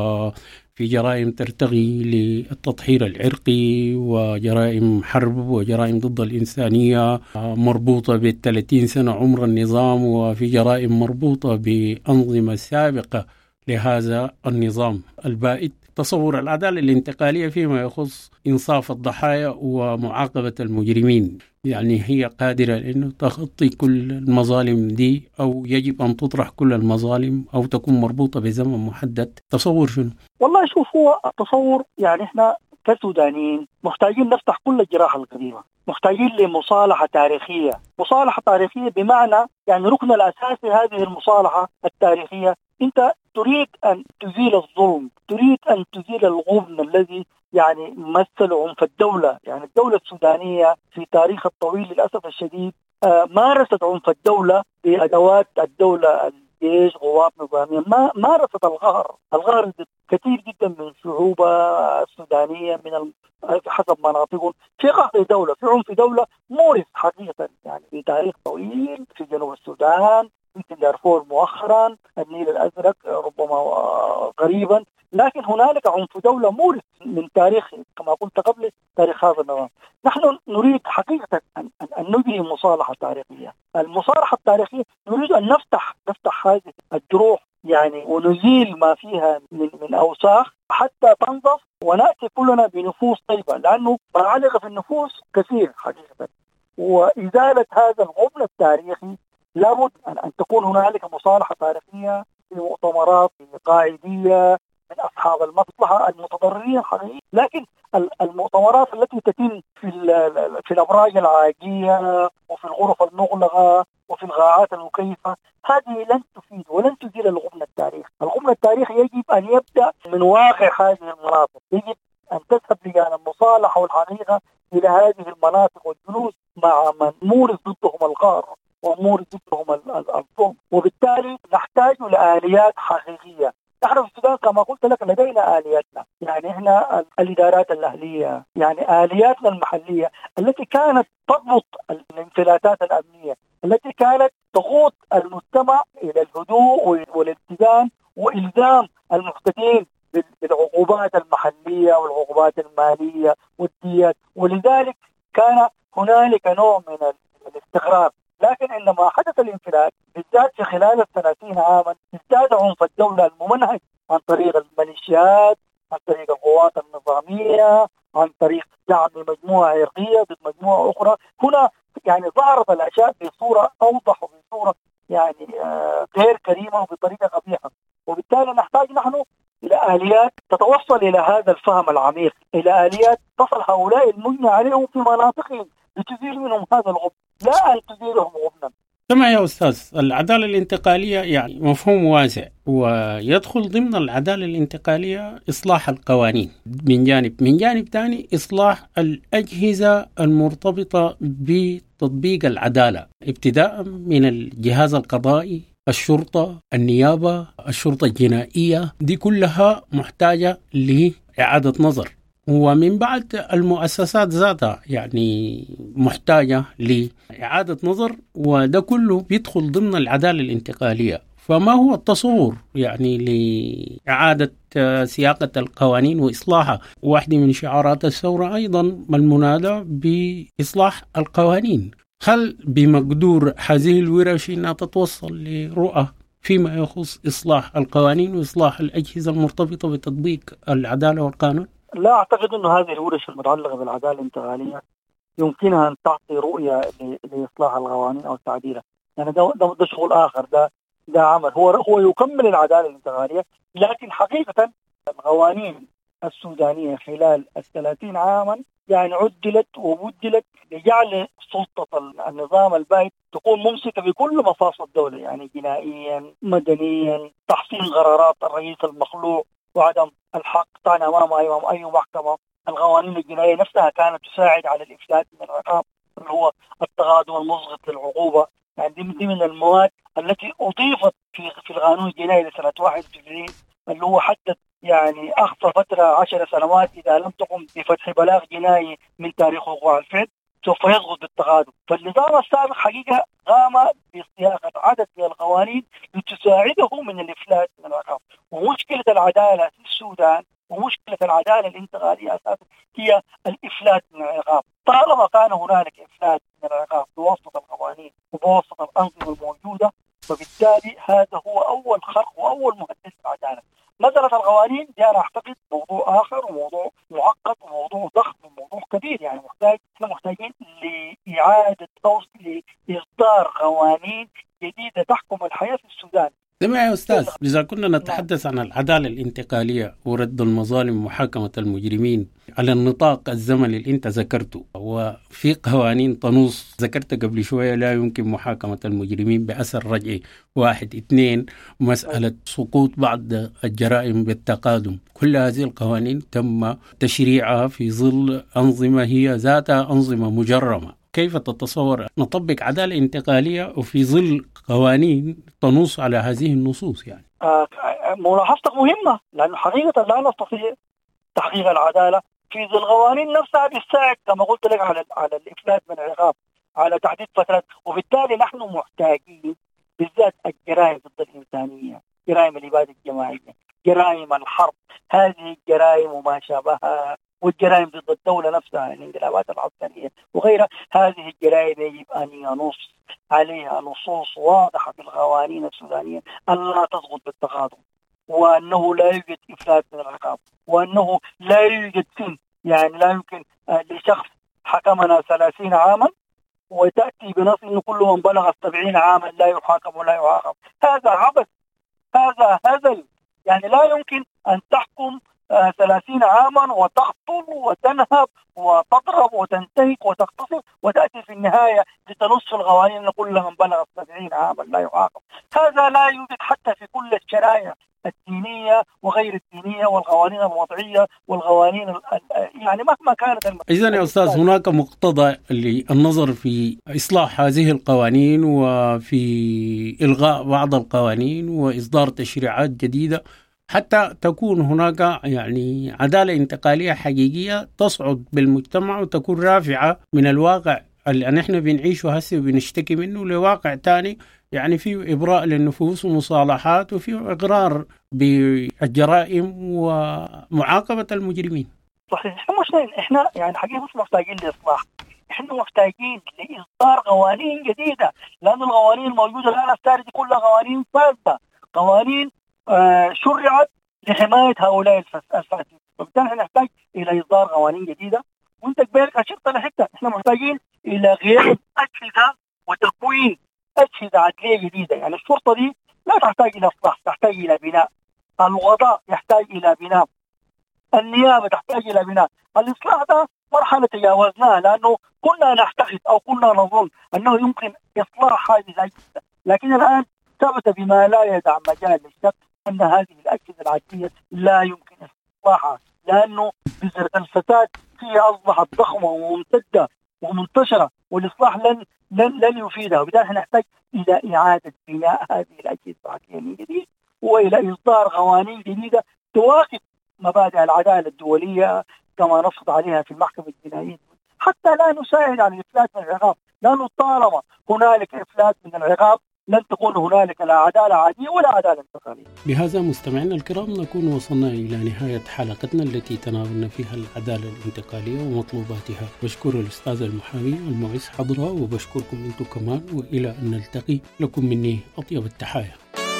وفي جرائم ترتقي للتطهير العرقي وجرائم حرب وجرائم ضد الإنسانية مربوطة ب30 سنة عمر النظام، وفي جرائم مربوطة بأنظمة سابقة لهذا النظام البائد. تصور العدالة الانتقالية فيما يخص إنصاف الضحايا ومعاقبة المجرمين، يعني هي قادرة أنه تغطي كل المظالم دي، أو يجب أن تطرح كل المظالم، أو تكون مربوطة بزمن محدد؟ تصور شنو؟
والله شوف، هو التصور يعني إحنا كسودانيين محتاجين نفتح كل الجراح القديمة، محتاجين لمصالحة تاريخية. مصالحة تاريخية بمعنى يعني ركن الأساسي هذه المصالحة التاريخية، أنت تريد أن تزيل الظلم، تريد أن تزيل الغبن الذي يعني مثل عنف الدولة. يعني الدولة السودانية في تاريخ الطويل للأسف الشديد مارست عنف الدولة بأدوات الدولة، الجيش، قوات نظامية، مارست القهر كثير جدا من الشعوب السودانية من حسب مناطقهم في قهر دولة، في عنف دولة مورث حقيقة يعني في تاريخ طويل في جنوب السودان، في دارفور مؤخرا، النيل الأزرق ربما قريبا، لكن هنالك عنف دولة مورث من تاريخ كما قلت قبل تاريخ هذا النظام. نحن نريد حقيقة أن نجري مصالحة تاريخية. المصالحة التاريخية نريد أن نفتح هذه الجروح يعني، ونزيل ما فيها من أوساخ حتى تنظف ونأتي كلنا بنفوس طيبة، لأنه ما علق في النفوس كثير حقيقة. وإزالة هذا الغبن التاريخي لابد أن تكون هنالك مصالحة تاريخية في مؤتمرات قاعدية من أصحاب المصلحة المتضررين حقيقي. لكن المؤتمرات التي تتم في الأبراج العاجية وفي الغرف المغلقة وفي القاعات المكيفة هذه لن تفيد ولن تزيل الغبن التاريخي. الغبن التاريخي يجب أن يبدأ من واقع هذه المناطق، يجب أن تذهب لجان المصالحة والحقيقة إلى هذه المناطق والجلوس مع من مورث ضدهم القهر ومورث ضدهم الظلم. وبالتالي نحتاج لآليات حقيقية. نحن في السودان كما قلت لك لدينا آلياتنا، يعني إحنا الإدارات الأهلية، يعني آلياتنا المحلية التي كانت تضبط الانفلاتات الأمنية، التي كانت تقود المجتمع إلى الهدوء والاتزان وإلزام المعتدين بالعقوبات المحلية والعقوبات المالية والديات. ولذلك كان هنالك نوع من الاستقرار. لكن عندما حدث الانفلات بالذات في خلال 30 عاما ازداد عنف الدولة الممنهج عن طريق الميليشيات، عن طريق القوات النظامية، عن طريق دعم مجموعة عرقية ضد مجموعة أخرى. هنا يعني ظهرت الأشياء بصورة أوضح وبصورة يعني غير كريمة وبطريقة قبيحة. وبالتالي نحتاج نحن إلى آليات تتوصل إلى هذا الفهم العميق، إلى آليات تصل هؤلاء المجنى عليهم في مناطقهم لتزيل منهم هذا الغبن، لا أن تزيلهم غبنا.
سمع يا أستاذ، العدالة الانتقالية يعني مفهوم واسع، ويدخل ضمن العدالة الانتقالية إصلاح القوانين من جانب ثاني إصلاح الأجهزة المرتبطة بتطبيق العدالة، ابتداء من الجهاز القضائي، الشرطة، النيابة، الشرطة الجنائية، دي كلها محتاجة لإعادة نظر. ومن بعد المؤسسات ذاتها يعني محتاجة لإعادة نظر، وده كله بيدخل ضمن العدالة الانتقالية. فما هو التصور يعني لإعادة سياقة القوانين وإصلاحها؟ واحدة من شعارات الثورة أيضا المنادى بإصلاح القوانين. هل بمقدور هذه الورش أنها تتوصل لرؤى فيما يخص إصلاح القوانين وإصلاح الأجهزة المرتبطة بتطبيق العدالة والقانون؟
لا أعتقد أن هذه الورش المتعلقة بالعدالة الانتقالية يمكنها أن تعطي رؤية لإصلاح القوانين أو تعديلها. يعني ده شغل آخر، ده عمل هو يكمل العدالة الانتقالية. لكن حقيقة القوانين السودانية خلال 30 عاما يعني عدلت وبدلت لجعل سلطة النظام البائد تكون ممسكة بكل مفاصل الدولة، يعني جنائيا مدنيا، تحصيل قرارات الرئيس المخلوع وعدم الحق طعن أمام أي محكمة. القوانين الجنائية نفسها كانت تساعد على الإفلات من العقاب اللي هو التقادم المسقط للعقوبة. يعني دي من المواد التي أضيفت في القانون الجنائي لسنة 91 اللي هو حدد يعني أقصى فترة 10 سنوات إذا لم تقم بفتح بلاغ جنائي من تاريخ وقوع الفعل سوف يسقط بالتقادم. فالنظام السابق حقيقة قام بصياغة عدد من القوانين لتساعده من الإفلات من العقاب. ومشكلة العدالة في السودان ومشكلة العدالة الانتقالية أساسا هي الإفلات من العقاب. طالما كان هنالك إفلات من العقاب بواسطة القوانين وبواسطة الأنظمة الموجودة، فبالتالي هذا هو أول خرق وأول مهدد العدالة. مسألة القوانين دي أنا أعتقد موضوع آخر وموضوع معقد وموضوع ضخم وموضوع كبير، يعني احنا محتاجين لإعادة أو لإصدار قوانين جديدة تحكم الحياة في السودان.
سمع يا أستاذ، إذا كنا نتحدث عن العدالة الانتقالية ورد المظالم ومحاكمة المجرمين على النطاق الزمني اللي أنت ذكرته، وفي قوانين تنص ذكرت قبل شوية لا يمكن محاكمة المجرمين بأثر رجعي 1 2، مسألة سقوط بعض الجرائم بالتقادم. كل هذه القوانين تم تشريعها في ظل أنظمة هي ذاتها أنظمة مجرمة. كيف تتصور نطبق عدالة انتقالية وفي ظل قوانين تنص على هذه النصوص؟ يعني
ملاحظتك مهمة، لأنه حقيقة لا نستطيع تحقيق العدالة في ظل قوانين نفسها بتساعد كما قلت لك على الإفلات من العقاب، على تحديد فترات. وبالتالي نحن محتاجين بالذات الجرائم ضد الإنسانية، جرائم الإبادة الجماعية، جرائم الحرب، هذه الجرائم وما شابهها، والجرائم ضد الدولة نفسها، الانقلابات العسكرية وغيرها. هذه الجرائم يجب أن ينص عليها نصوص واضحة في القوانين السودانية أن لا تسقط بالتقادم، وأنه لا يوجد إفلات من العقاب، وأنه لا يوجد سن. يعني لا يمكن لشخص حكمنا 30 عاما وتأتي بنص أنه كل من بلغ 70 عاما لا يحاكم ولا يعاقب. هذا عبث، هذا هزل. يعني لا يمكن أن تحكم 30 عاما وتقتل وتنهب وتضرب وتنتهك وتغتصب وتأتي في النهاية لتنص القوانين أن كل من بلغ 70 عاما لا يعاقب. هذا لا يوجد حتى في كل الشرائع الدينية وغير الدينية والقوانين الوضعية والقوانين يعني مهما كانت
إذن يا أستاذ هناك مقتضى للنظر في إصلاح هذه القوانين وفي إلغاء بعض القوانين وإصدار تشريعات جديدة حتى تكون هناك يعني عدالة انتقالية حقيقية تصعد بالمجتمع وتكون رافعة من الواقع اللي نحن بنعيشه هسه وبنشتكي منه لواقع تاني، يعني فيه إبراء للنفوس ومصالحات وفيه إقرار بالجرائم ومعاقبة المجرمين.
صحيح. احنا يعني حقيقة مش محتاجين لإصلاح، احنا محتاجين لإصدار قوانين جديدة، لأن القوانين الموجودة الآن السارية دي كلها قوانين فاسدة، قوانين شرعت لحماية هؤلاء الفاسدين. وبالتالي احنا نحتاج إلى إصدار قوانين جديدة. وانت كبيرك أشرت لحتة احنا محتاجين إلى غياب أجهزة وتكوين أجهزة عدلية جديدة. يعني الشرطة دي لا تحتاج إلى إصلاح، تحتاج إلى بناء. القضاء يحتاج إلى بناء. النيابة تحتاج إلى بناء. الإصلاح ده مرحلة تجاوزناها، لأنه كنا نعتقد أو كنا نظن أنه يمكن إصلاح هذه الأجهزة، لكن الآن ثبت بما لا يدع مجال للشك أن هذه الأجهزة العدلية لا يمكن إصلاحها، لأنه بذرة الفساد فيها أصبحت ضخمة وممتدة ومنتشرة، والإصلاح لن يفيدها. وبالتالي نحتاج إلى إعادة بناء هذه الأجهزة العدلية من جديد، وإلى إصدار قوانين جديدة تواكب مبادئ العدالة الدولية كما نصت عليها في المحكمة الجنائية، حتى لا نساعد على الإفلات من العقاب. لأنه طالما هنالك إفلات من العقاب لن لن تكون هنالك لا عدالة عادية ولا عدالة انتقالية.
بهذا مستمعينا الكرام نكون وصلنا إلى نهاية حلقتنا التي تناولنا فيها العدالة الانتقالية ومطلوباتها. بشكر الأستاذ المحامي المعز حضرة وبشكركم أنتم كمان، وإلى أن نلتقي لكم مني أطيب التحايا.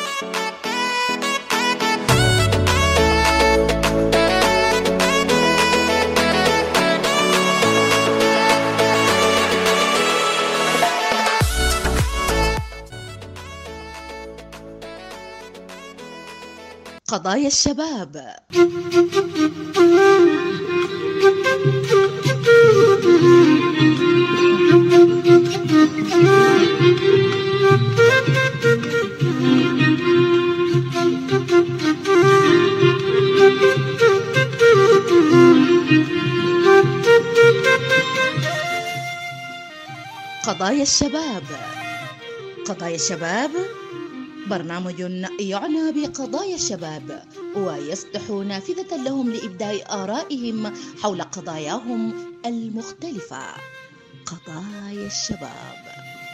قضايا الشباب. قضايا الشباب. قضايا الشباب برنامج يعنى بقضايا الشباب ويفتح نافذة لهم لإبداء آرائهم حول قضاياهم المختلفة. قضايا الشباب.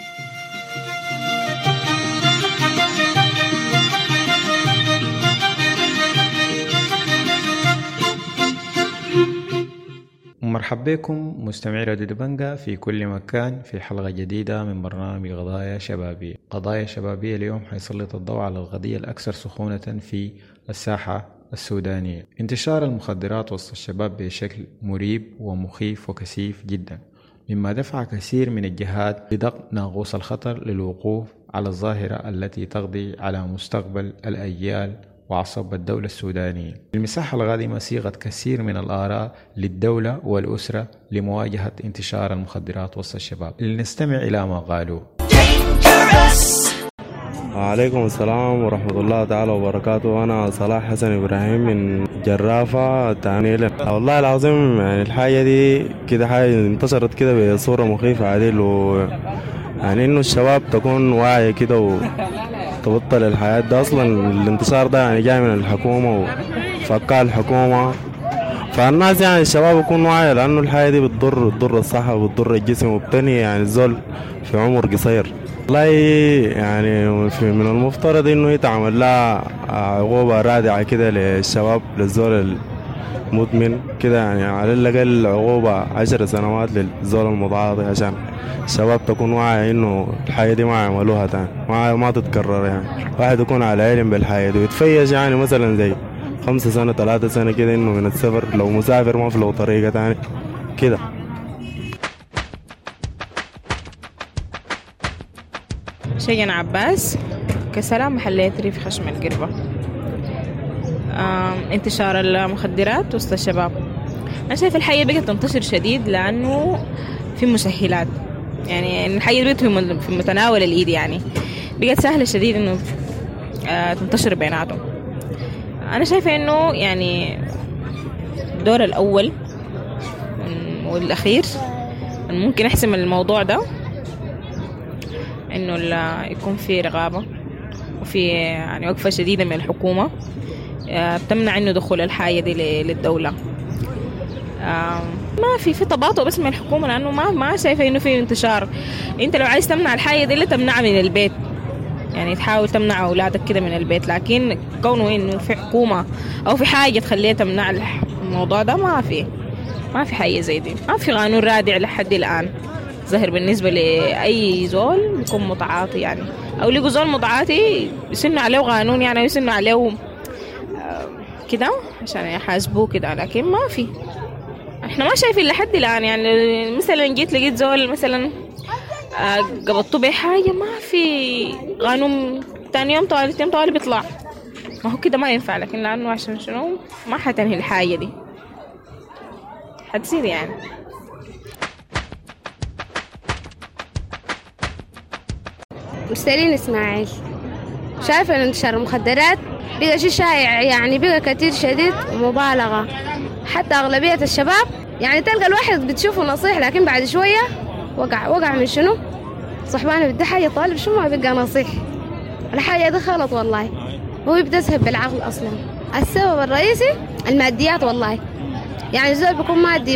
مرحبا بكم مستمعي راديو دبنجة في كل مكان في حلقة جديدة من برنامج قضايا شبابية. قضايا شبابية اليوم حيسلط الضوء على القضية الأكثر سخونة في الساحة السودانية، انتشار المخدرات وسط الشباب بشكل مريب ومخيف وكثيف جدا، مما دفع كثير من الجهات بدق ناقوس الخطر للوقوف على الظاهرة التي تقضي على مستقبل الأجيال وعصب الدولة السودانية. المساحة القادمة صيغت كثير من الآراء للدولة والأسرة لمواجهة انتشار المخدرات وسط الشباب. لنستمع إلى ما قالوا.
وعليكم السلام ورحمة الله تعالى وبركاته. أنا صلاح حسن إبراهيم من جرافة تانيلة. والله العظيم يعني الحاجة دي كده حاجة انتشرت كده بصورة مخيفة عديل، يعني إنه الشباب تكون واعية كده تبطل الحياة ده. أصلا الانتصار ده يعني جاي من الحكومة وفكاء الحكومة، فالناس يعني الشباب يكون واعي، لأنه الحياة دي بتضر الصحة وبتضر الجسم وبتنهي يعني الزول في عمر قصير. والله يعني من المفترض إنه يتعمل لها عقوبة رادعة كده للشباب، للزول المدمن كده، يعني على الأقل عقوبة 10 سنوات للزول المتعاطي عشان الشباب تكون واعي انه الحياة دي ما يعملوها تاني، ما تتكرر. يعني واحد يكون على علم بالحياة دي ويتفيش، يعني مثلا زي 5 سنة 3 سنة كده انه من السفر، لو مسافر ما في له طريقة تاني كده.
شيخ عباس كسلام محلية ريف خشم القربة. انتشار المخدرات وسط الشباب، أنا شايف الحياة بقت تنتشر شديد لأنه في مسهلات، يعني الحياة بقت في متناول الإيد، يعني بقت سهلة شديد إنه تنتشر بيناتهم. أنا شايفة إنه يعني الدور الأول والأخير ممكن يحسم الموضوع ده إنه يكون في رقابة وفي يعني وقفة شديدة من الحكومة بتمنع إنه دخول الحاجة دي للدولة. ما في تباطؤ بس من الحكومة، لأنه ما شايفة إنه في انتشار. أنت لو عايز تمنع الحاجة دي اللي تمنعها من البيت، يعني تحاول تمنع أولادك كده من البيت، لكن كونه إنه في حكومة أو في حاجة تخليها تمنع الموضوع ده ما في حاجة زي دي. ما في قانون رادع لحد الآن ظهر بالنسبة لأي زول يكون متعاطي، يعني أو لقوا زول متعاطي يسنوا عليه قانون، يعني يسنوا عليه كده عشان يحاسبوه كده، لكن ما في. احنا ما شايفين لحد الآن، يعني مثلا جيت لقيت زول مثلا قبضته بحاجة ما في قانون، تاني يوم طوالي بيطلع. ما هو كده ما ينفع، لكن لأنه عشان شنو ما حتنهي الحاجة دي، حتصير يعني.
مستلين إسماعيل. شايفة أن انتشار المخدرات بقى شيء شائع، يعني بقى كتير شديد ومبالغة. حتى أغلبية الشباب يعني تلقى الواحد بتشوفه نصيح، لكن بعد شوية وقع من شنو صحبانه بدي حاجة طالب شو ما بقى نصيح. الحاجة دي غلط والله، هو بتذهب بالعقل أصلا. السبب الرئيسي الماديات والله، يعني الزول بيكون مادي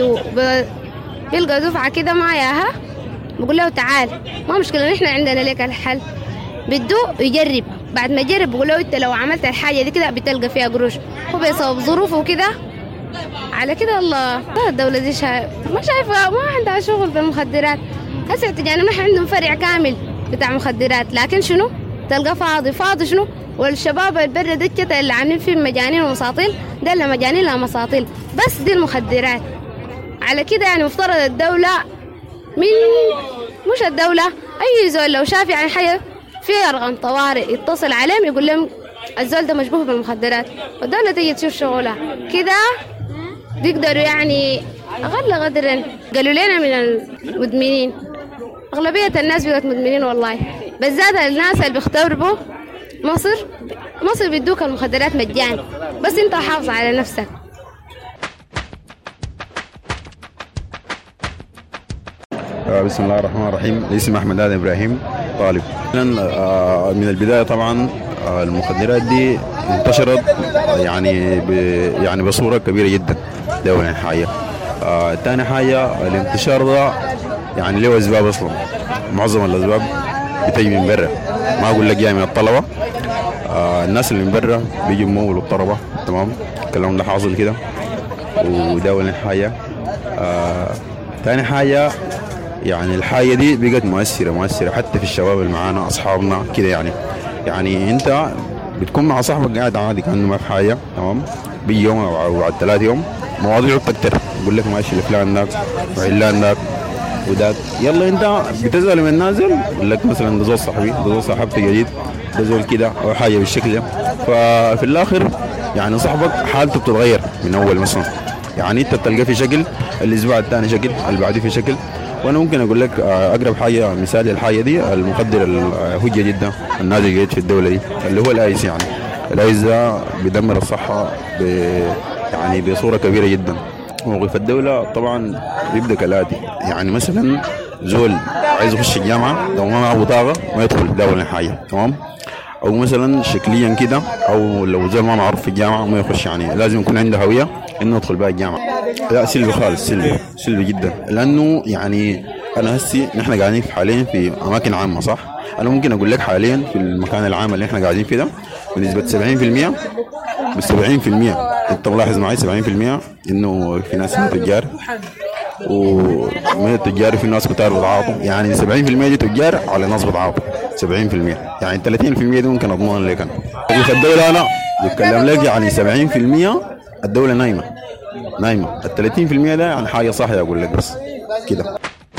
بيلقى دفعة كده معاياها بقول له تعال، ما مشكلة نحن عندنا لك الحل، بده يجرب، بعد ما يجرب بقول له انت لو عملت الحاجه دي كده بتلقى فيها قروش، هو بسبب ظروفه كده على كده. الله الدوله دي ما شايفه ما عندها شغل بالمخدرات. هسه يعني نحن عندهم فرع كامل بتاع مخدرات، لكن شنو تلقى فاضي شنو. والشباب البر دكت اللي عاملين فيه مجانين ومساطيل، ده اللي مجانين لا مساطيل، بس دي المخدرات. على كده يعني مفترض الدولة مش الدولة، أي زول لو شاف يعني حاجة في أرقام طوارئ يتصل عليهم يقول لهم الزول ده مشبوه بالمخدرات، والدولة تيجي تشوف شغلها كده. بيقدروا يعني أغلى قدرا. قالوا لنا من المدمنين، أغلبية الناس بقت مدمنين والله، بالذات الناس اللي بيختبروا مصر بيدوك المخدرات مجاني، بس انت حافظ على نفسك.
بسم الله الرحمن الرحيم. اسمي أحمد آدم إبراهيم طالب. من البداية طبعا المخدرات دي انتشرت يعني بصورة كبيرة جدا دولة حاجة. تاني حاجة الانتشار ده يعني له أسباب أصلا، معظم الأسباب بتجي من برا، ما أقول لك جاي من الطلبة. الناس اللي من برا بيجوا يمولوا الطلبة، تمام، الكلام ده حاصل كده. ودولة حاجة. تاني حاجة يعني الحاجة دي بقت مؤثرة حتى في الشباب اللي معانا أصحابنا كده. يعني أنت بتكون مع صاحبك قاعد عادي كأنه ما في حاجة، تمام، بيجي يوم أو بعد 3 يوم مواضيع تكتر، يقول لك ماشي لفلان داك وعلان داك وداك، يلا أنت بتزعل من النازل يقول لك مثلا ده زول صاحبي، ده زول صاحبتي جديد، ده زول كده أو حاجة بالشكل ده. ففي الآخر يعني صاحبك حالته بتتغير من أول مثلا، يعني أنت بتلقى في شكل، الأسبوع الثاني شكل، اللي بعده في شكل. وانا ممكن اقول لك اقرب حاجه مثال للحاجه دي المخدر الهجه جدا النازل جديد في الدوله دي اللي هو الايس. يعني الايس ده بيدمر الصحه يعني بصوره كبيره جدا. موقف الدوله طبعا يبدا كالاتي، يعني مثلا زول عايز يخش الجامعه لو ما معه بطاقه ما يدخل دوله حاجه، تمام، او مثلا شكليا كده، او لو زول ما معروف في الجامعه ما يخش، يعني لازم يكون عنده هويه انه يدخل بها الجامعه. لا سلبي خالص، سلبي جدا، لانه يعني انا هسي نحن قاعدين حاليا في اماكن عامه، صح؟ انا ممكن اقول لك حاليا في المكان العام اللي احنا قاعدين فيه ده بنسبه 70%، بس 70% انت ملاحظ معي 70% انه في ناس من التجار، ومن التجار في ناس كتار بتعاطوا، يعني 70% دي تجار على ناس بتعاطوا 70%، يعني 30% دي ممكن اضمن لك انا. وفي الدوله انا بتكلم لك يعني 70% الدوله نايمه، ال 30% ده يعني حاجه صح اقول لك بس كده.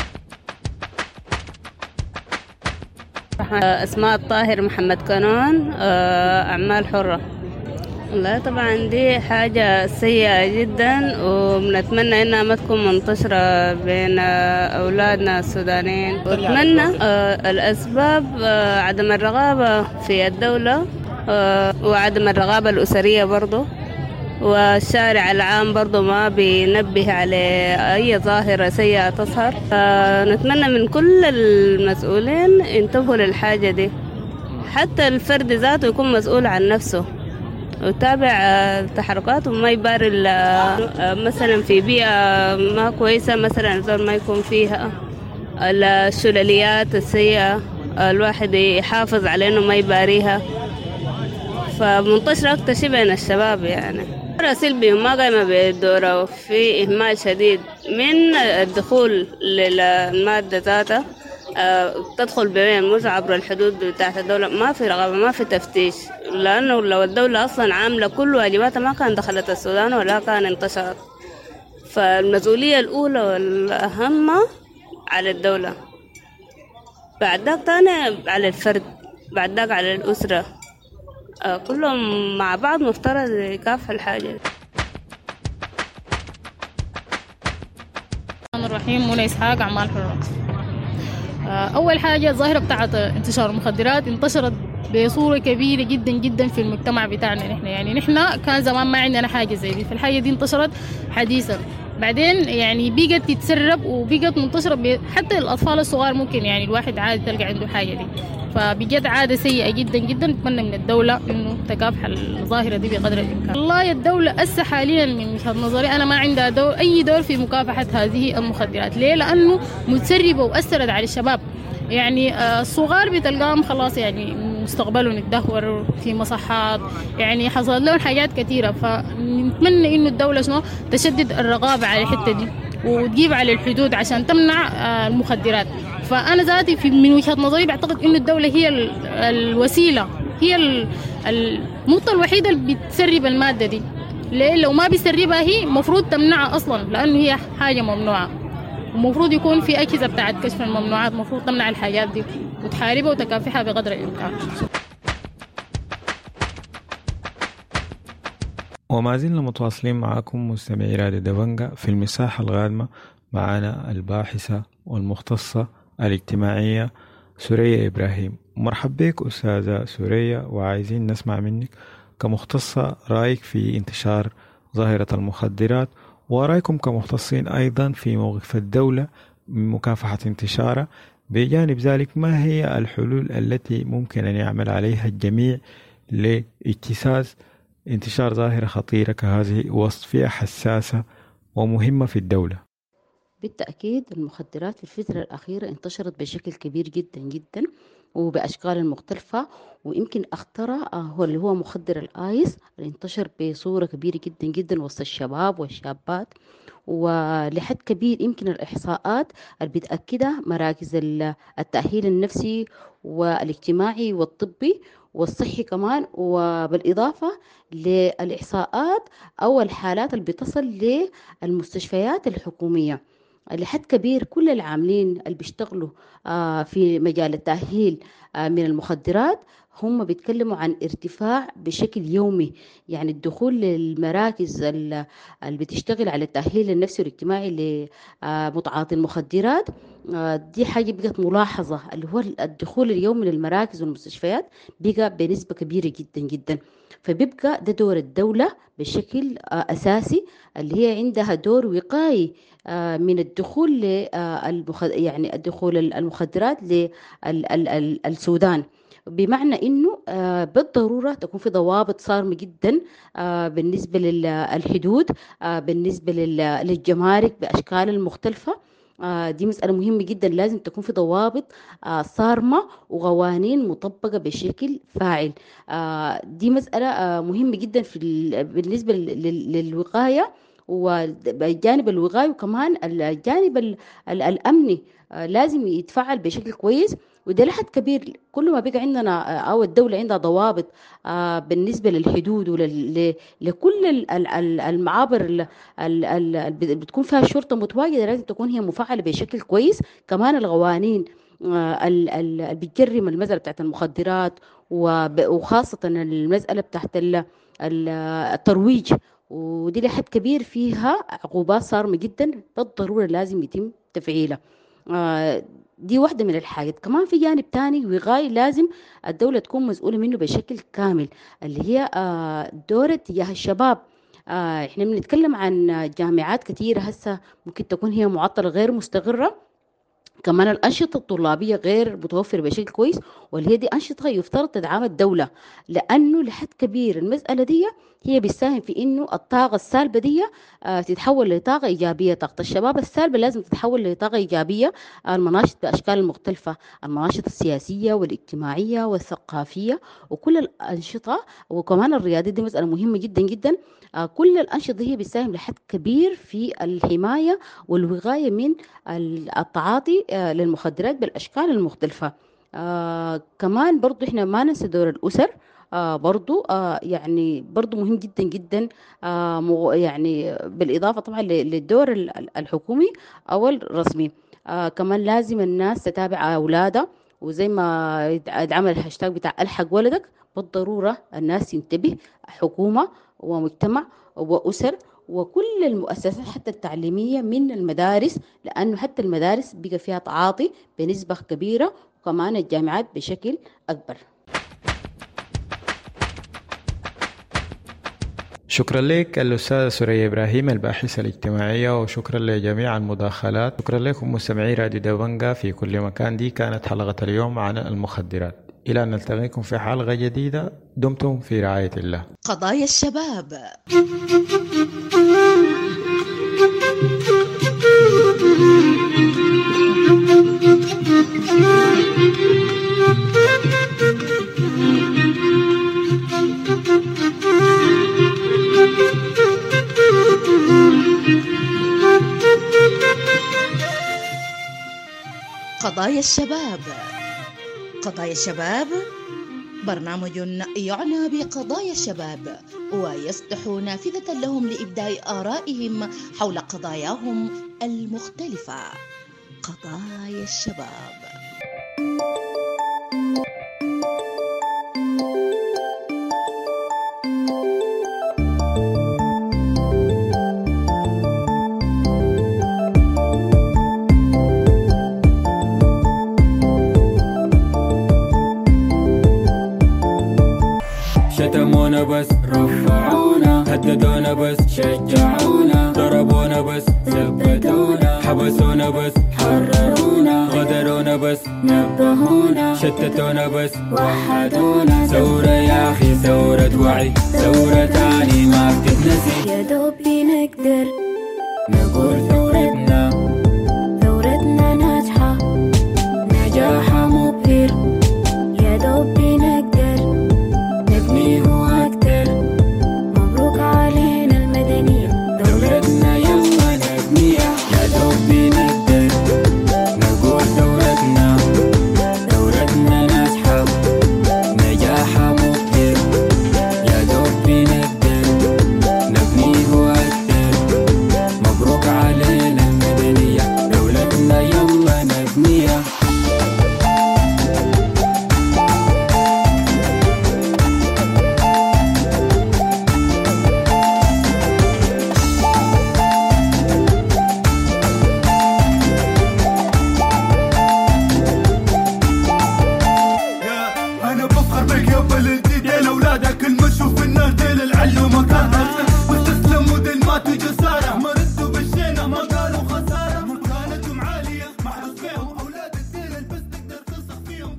اسماء الطاهر محمد كانون، اعمال حره. لا طبعا دي حاجة سيئة جدا، وبنتمنى انها ما تكون منتشرة بين اولادنا السودانيين. واتمنى الاسباب عدم الرغابة في الدولة، وعدم الرغابة الاسرية برضو، والشارع العام برضو ما بينبه على أي ظاهرة سيئة تظهر. نتمنى من كل المسؤولين ينتبهوا للحاجة دي، حتى الفرد ذاته يكون مسؤول عن نفسه وتابع التحركات، وما يباري مثلا في بيئة ما كويسة، مثلا زول ما يكون فيها الشلاليات السيئة، الواحد يحافظ على انه ما يباريها. فمنتشرة أكتر شيء بين الشباب، يعني سلبي وما قايمة بالدورة، وفي إهمال شديد من الدخول للمادة ذاتها. تدخل بين مش عبر الحدود بتاعت الدولة، ما في رغبة، ما في تفتيش، لأنه لو الدولة أصلا عاملة كل واجباتها ما كان دخلت السودان ولا كان انتشرت. فالمسؤولية الأولى والأهم على الدولة، بعد ذاك تاني على الفرد، بعد ذاك على الأسرة، كلهم مع بعض مفترض يكافحوا الحاجة.
الرحمن الرحيم. منى إسحاق، أعمال حرة. أول حاجة الظاهرة بتاعت انتشار المخدرات انتشرت بصورة كبيرة جدا جدا في المجتمع بتاعنا نحن، يعني نحن كان زمان ما عندنا حاجة زي دي، فالحاجة دي انتشرت حديثا، بعدين يعني بقت تتسرب وبقت منتشرة حتى الأطفال الصغار، ممكن يعني الواحد عادي تلقى عنده حاجة دي، فبجد عادة سيئة جدا جدا. نتمنى من الدولة إنه تكافح الظاهرة دي بقدر الإمكان. والله الدولة هسه حاليا من وجهة نظري أنا ما عندها أي دور في مكافحة هذه المخدرات. ليه؟ لأنه متسربة وأثرت على الشباب. يعني الصغار بتلقاهم خلاص يعني مستقبلهم اتدهور في مصحات، يعني حصل لهم حاجات كثيرة. فنتمنى إنه الدولة شنو تشدد الرقابة على الحتة دي وتجيب على الحدود عشان تمنع المخدرات. فأنا ذاتي من وجهة نظري بعتقد إنه الدولة هي الوسيلة، هي النقطة الوحيدة اللي بتسرب المادة دي. ليه؟ لو ما بيسربها هي مفروض تمنعها أصلا، لأنه هي حاجة ممنوعة، ومفروض يكون في أجهزة بتاعت كشف الممنوعات مفروض تمنع الحاجات دي وتحاربها وتكافحها بقدر الإمكان.
وما زلنا متواصلين معكم مستمعي راديو دبنجة في المساحة الغادمة. معنا الباحثة والمختصة الاجتماعية سوريا إبراهيم. مرحب بك أستاذة سوريا، وعايزين نسمع منك كمختصة رأيك في انتشار ظاهرة المخدرات، ورأيكم كمختصين أيضا في موقف الدولة من مكافحة انتشارها. بجانب ذلك ما هي الحلول التي ممكن أن يعمل عليها الجميع لاجتزاز انتشار ظاهرة خطيرة كهذه وسط فئة حساسة ومهمة في الدولة؟
بالتأكيد المخدرات في الفترة الأخيرة انتشرت بشكل كبير جدا جدا وبأشكال مختلفة، ويمكن أخطرها هو مخدر الآيس اللي انتشر بصورة كبيرة جدا جدا وسط الشباب والشابات. ولحد كبير يمكن الإحصاءات اللي بتأكدها مراكز التأهيل النفسي والاجتماعي والطبي والصحي كمان، وبالإضافة للإحصاءات أو الحالات اللي بتصل للمستشفيات الحكومية. لحد كبير كل العاملين اللي بيشتغلوا في مجال التأهيل من المخدرات هم بيتكلموا عن ارتفاع بشكل يومي. يعني الدخول للمراكز اللي بتشتغل على التأهيل النفسي والاجتماعي لمتعاطي المخدرات دي حاجة بقت ملاحظة، اللي هو الدخول اليومي للمراكز والمستشفيات بقى بنسبة كبيرة جدا جدا. فبيبقى ده دور الدولة بشكل أساسي، اللي هي عندها دور وقائي من الدخول يعني الدخول المخدرات للسودان، بمعنى إنه بالضرورة تكون في ضوابط صارمة جدا بالنسبة للحدود، بالنسبة للجمارك بأشكال المختلفة. دي مسألة مهمة جدا، لازم تكون في ضوابط صارمة وقوانين مطبقة بشكل فاعل. دي مسألة مهمة جدا بالنسبة للوقاية، والجانب الوقائي وكمان الجانب الأمني لازم يتفعل بشكل كويس. وده لحد كبير كل ما بقى عندنا أو الدولة عندها ضوابط بالنسبة للحدود ولكل المعابر اللي بتكون فيها الشرطة متواجدة لازم تكون هي مفعلة بشكل كويس. كمان القوانين اللي بتجرم المسألة بتاعت المخدرات وخاصة المسألة بتاعت الترويج، ودي لحد كبير فيها عقوبات صارمة جدا بالضرورة لازم يتم تفعيلها. دي واحدة من الحاجات. كمان في جانب تاني وقائي لازم الدولة تكون مسؤولة منه بشكل كامل، اللي هي دور تجاه الشباب. احنا بنتكلم عن جامعات كتيرة هسه ممكن تكون هي معطلة غير مستقرة، كمان الأنشطة الطلابية غير متوفرة بشكل كويس، واللي هي دي أنشطة يفترض تدعم الدولة، لأنه لحد كبير المسألة دي هي بيساهم في إنه الطاقة السالبة دي تتحول لطاقة إيجابية. طاقة الشباب السالبة لازم تتحول لطاقة إيجابية. المناشط بأشكال المختلفة، المناشط السياسية والاجتماعية والثقافية وكل الأنشطة وكمان الرياضية، دي مسألة مهمة جدا جدا. كل الأنشطة هي بيساهم لحد كبير في الحماية والوقاية من التعاطي للمخدرات بالأشكال المختلفة. كمان برضو إحنا ما ننسى دور الأسر، برضو يعني برضو مهم جدا جدا، يعني بالإضافة طبعا للدور الحكومي أو الرسمي. كمان لازم الناس تتابع أولادها، وزي ما اتعمل الهاشتاج بتاع ألحق ولدك، بالضرورة الناس ينتبه، حكومة ومجتمع وأسر وكل المؤسسات حتى التعليمية من المدارس، لأنه حتى المدارس بقى فيها تعاطي بنسبة كبيرة، وكمان الجامعات بشكل أكبر.
شكرا لك الأستاذة سوريا إبراهيم الباحثة الاجتماعية، وشكرا لجميع المداخلات. شكرا لكم مستمعي راديو دبنجة في كل مكان. دي كانت حلقة اليوم عن المخدرات. إلى أن نلتقيكم في حلقة جديدة، دمتم في رعاية الله.
قضايا الشباب. قضايا الشباب. قضايا الشباب برنامج يعنى بقضايا الشباب ويصبح نافذة لهم لإبداء آرائهم حول قضاياهم المختلفة. قضايا الشباب.
شتمونا بس رفعونا، هددونا بس شجعونا، ضربونا بس ثبتونا، حبسونا بس حررونا، غدرونا بس نبهونا، شتتونا بس وحدونا. ثورة يا أخي ثورة وعي، ثورة تاني ما بتتنسي،
يا دوب نقدر
نقول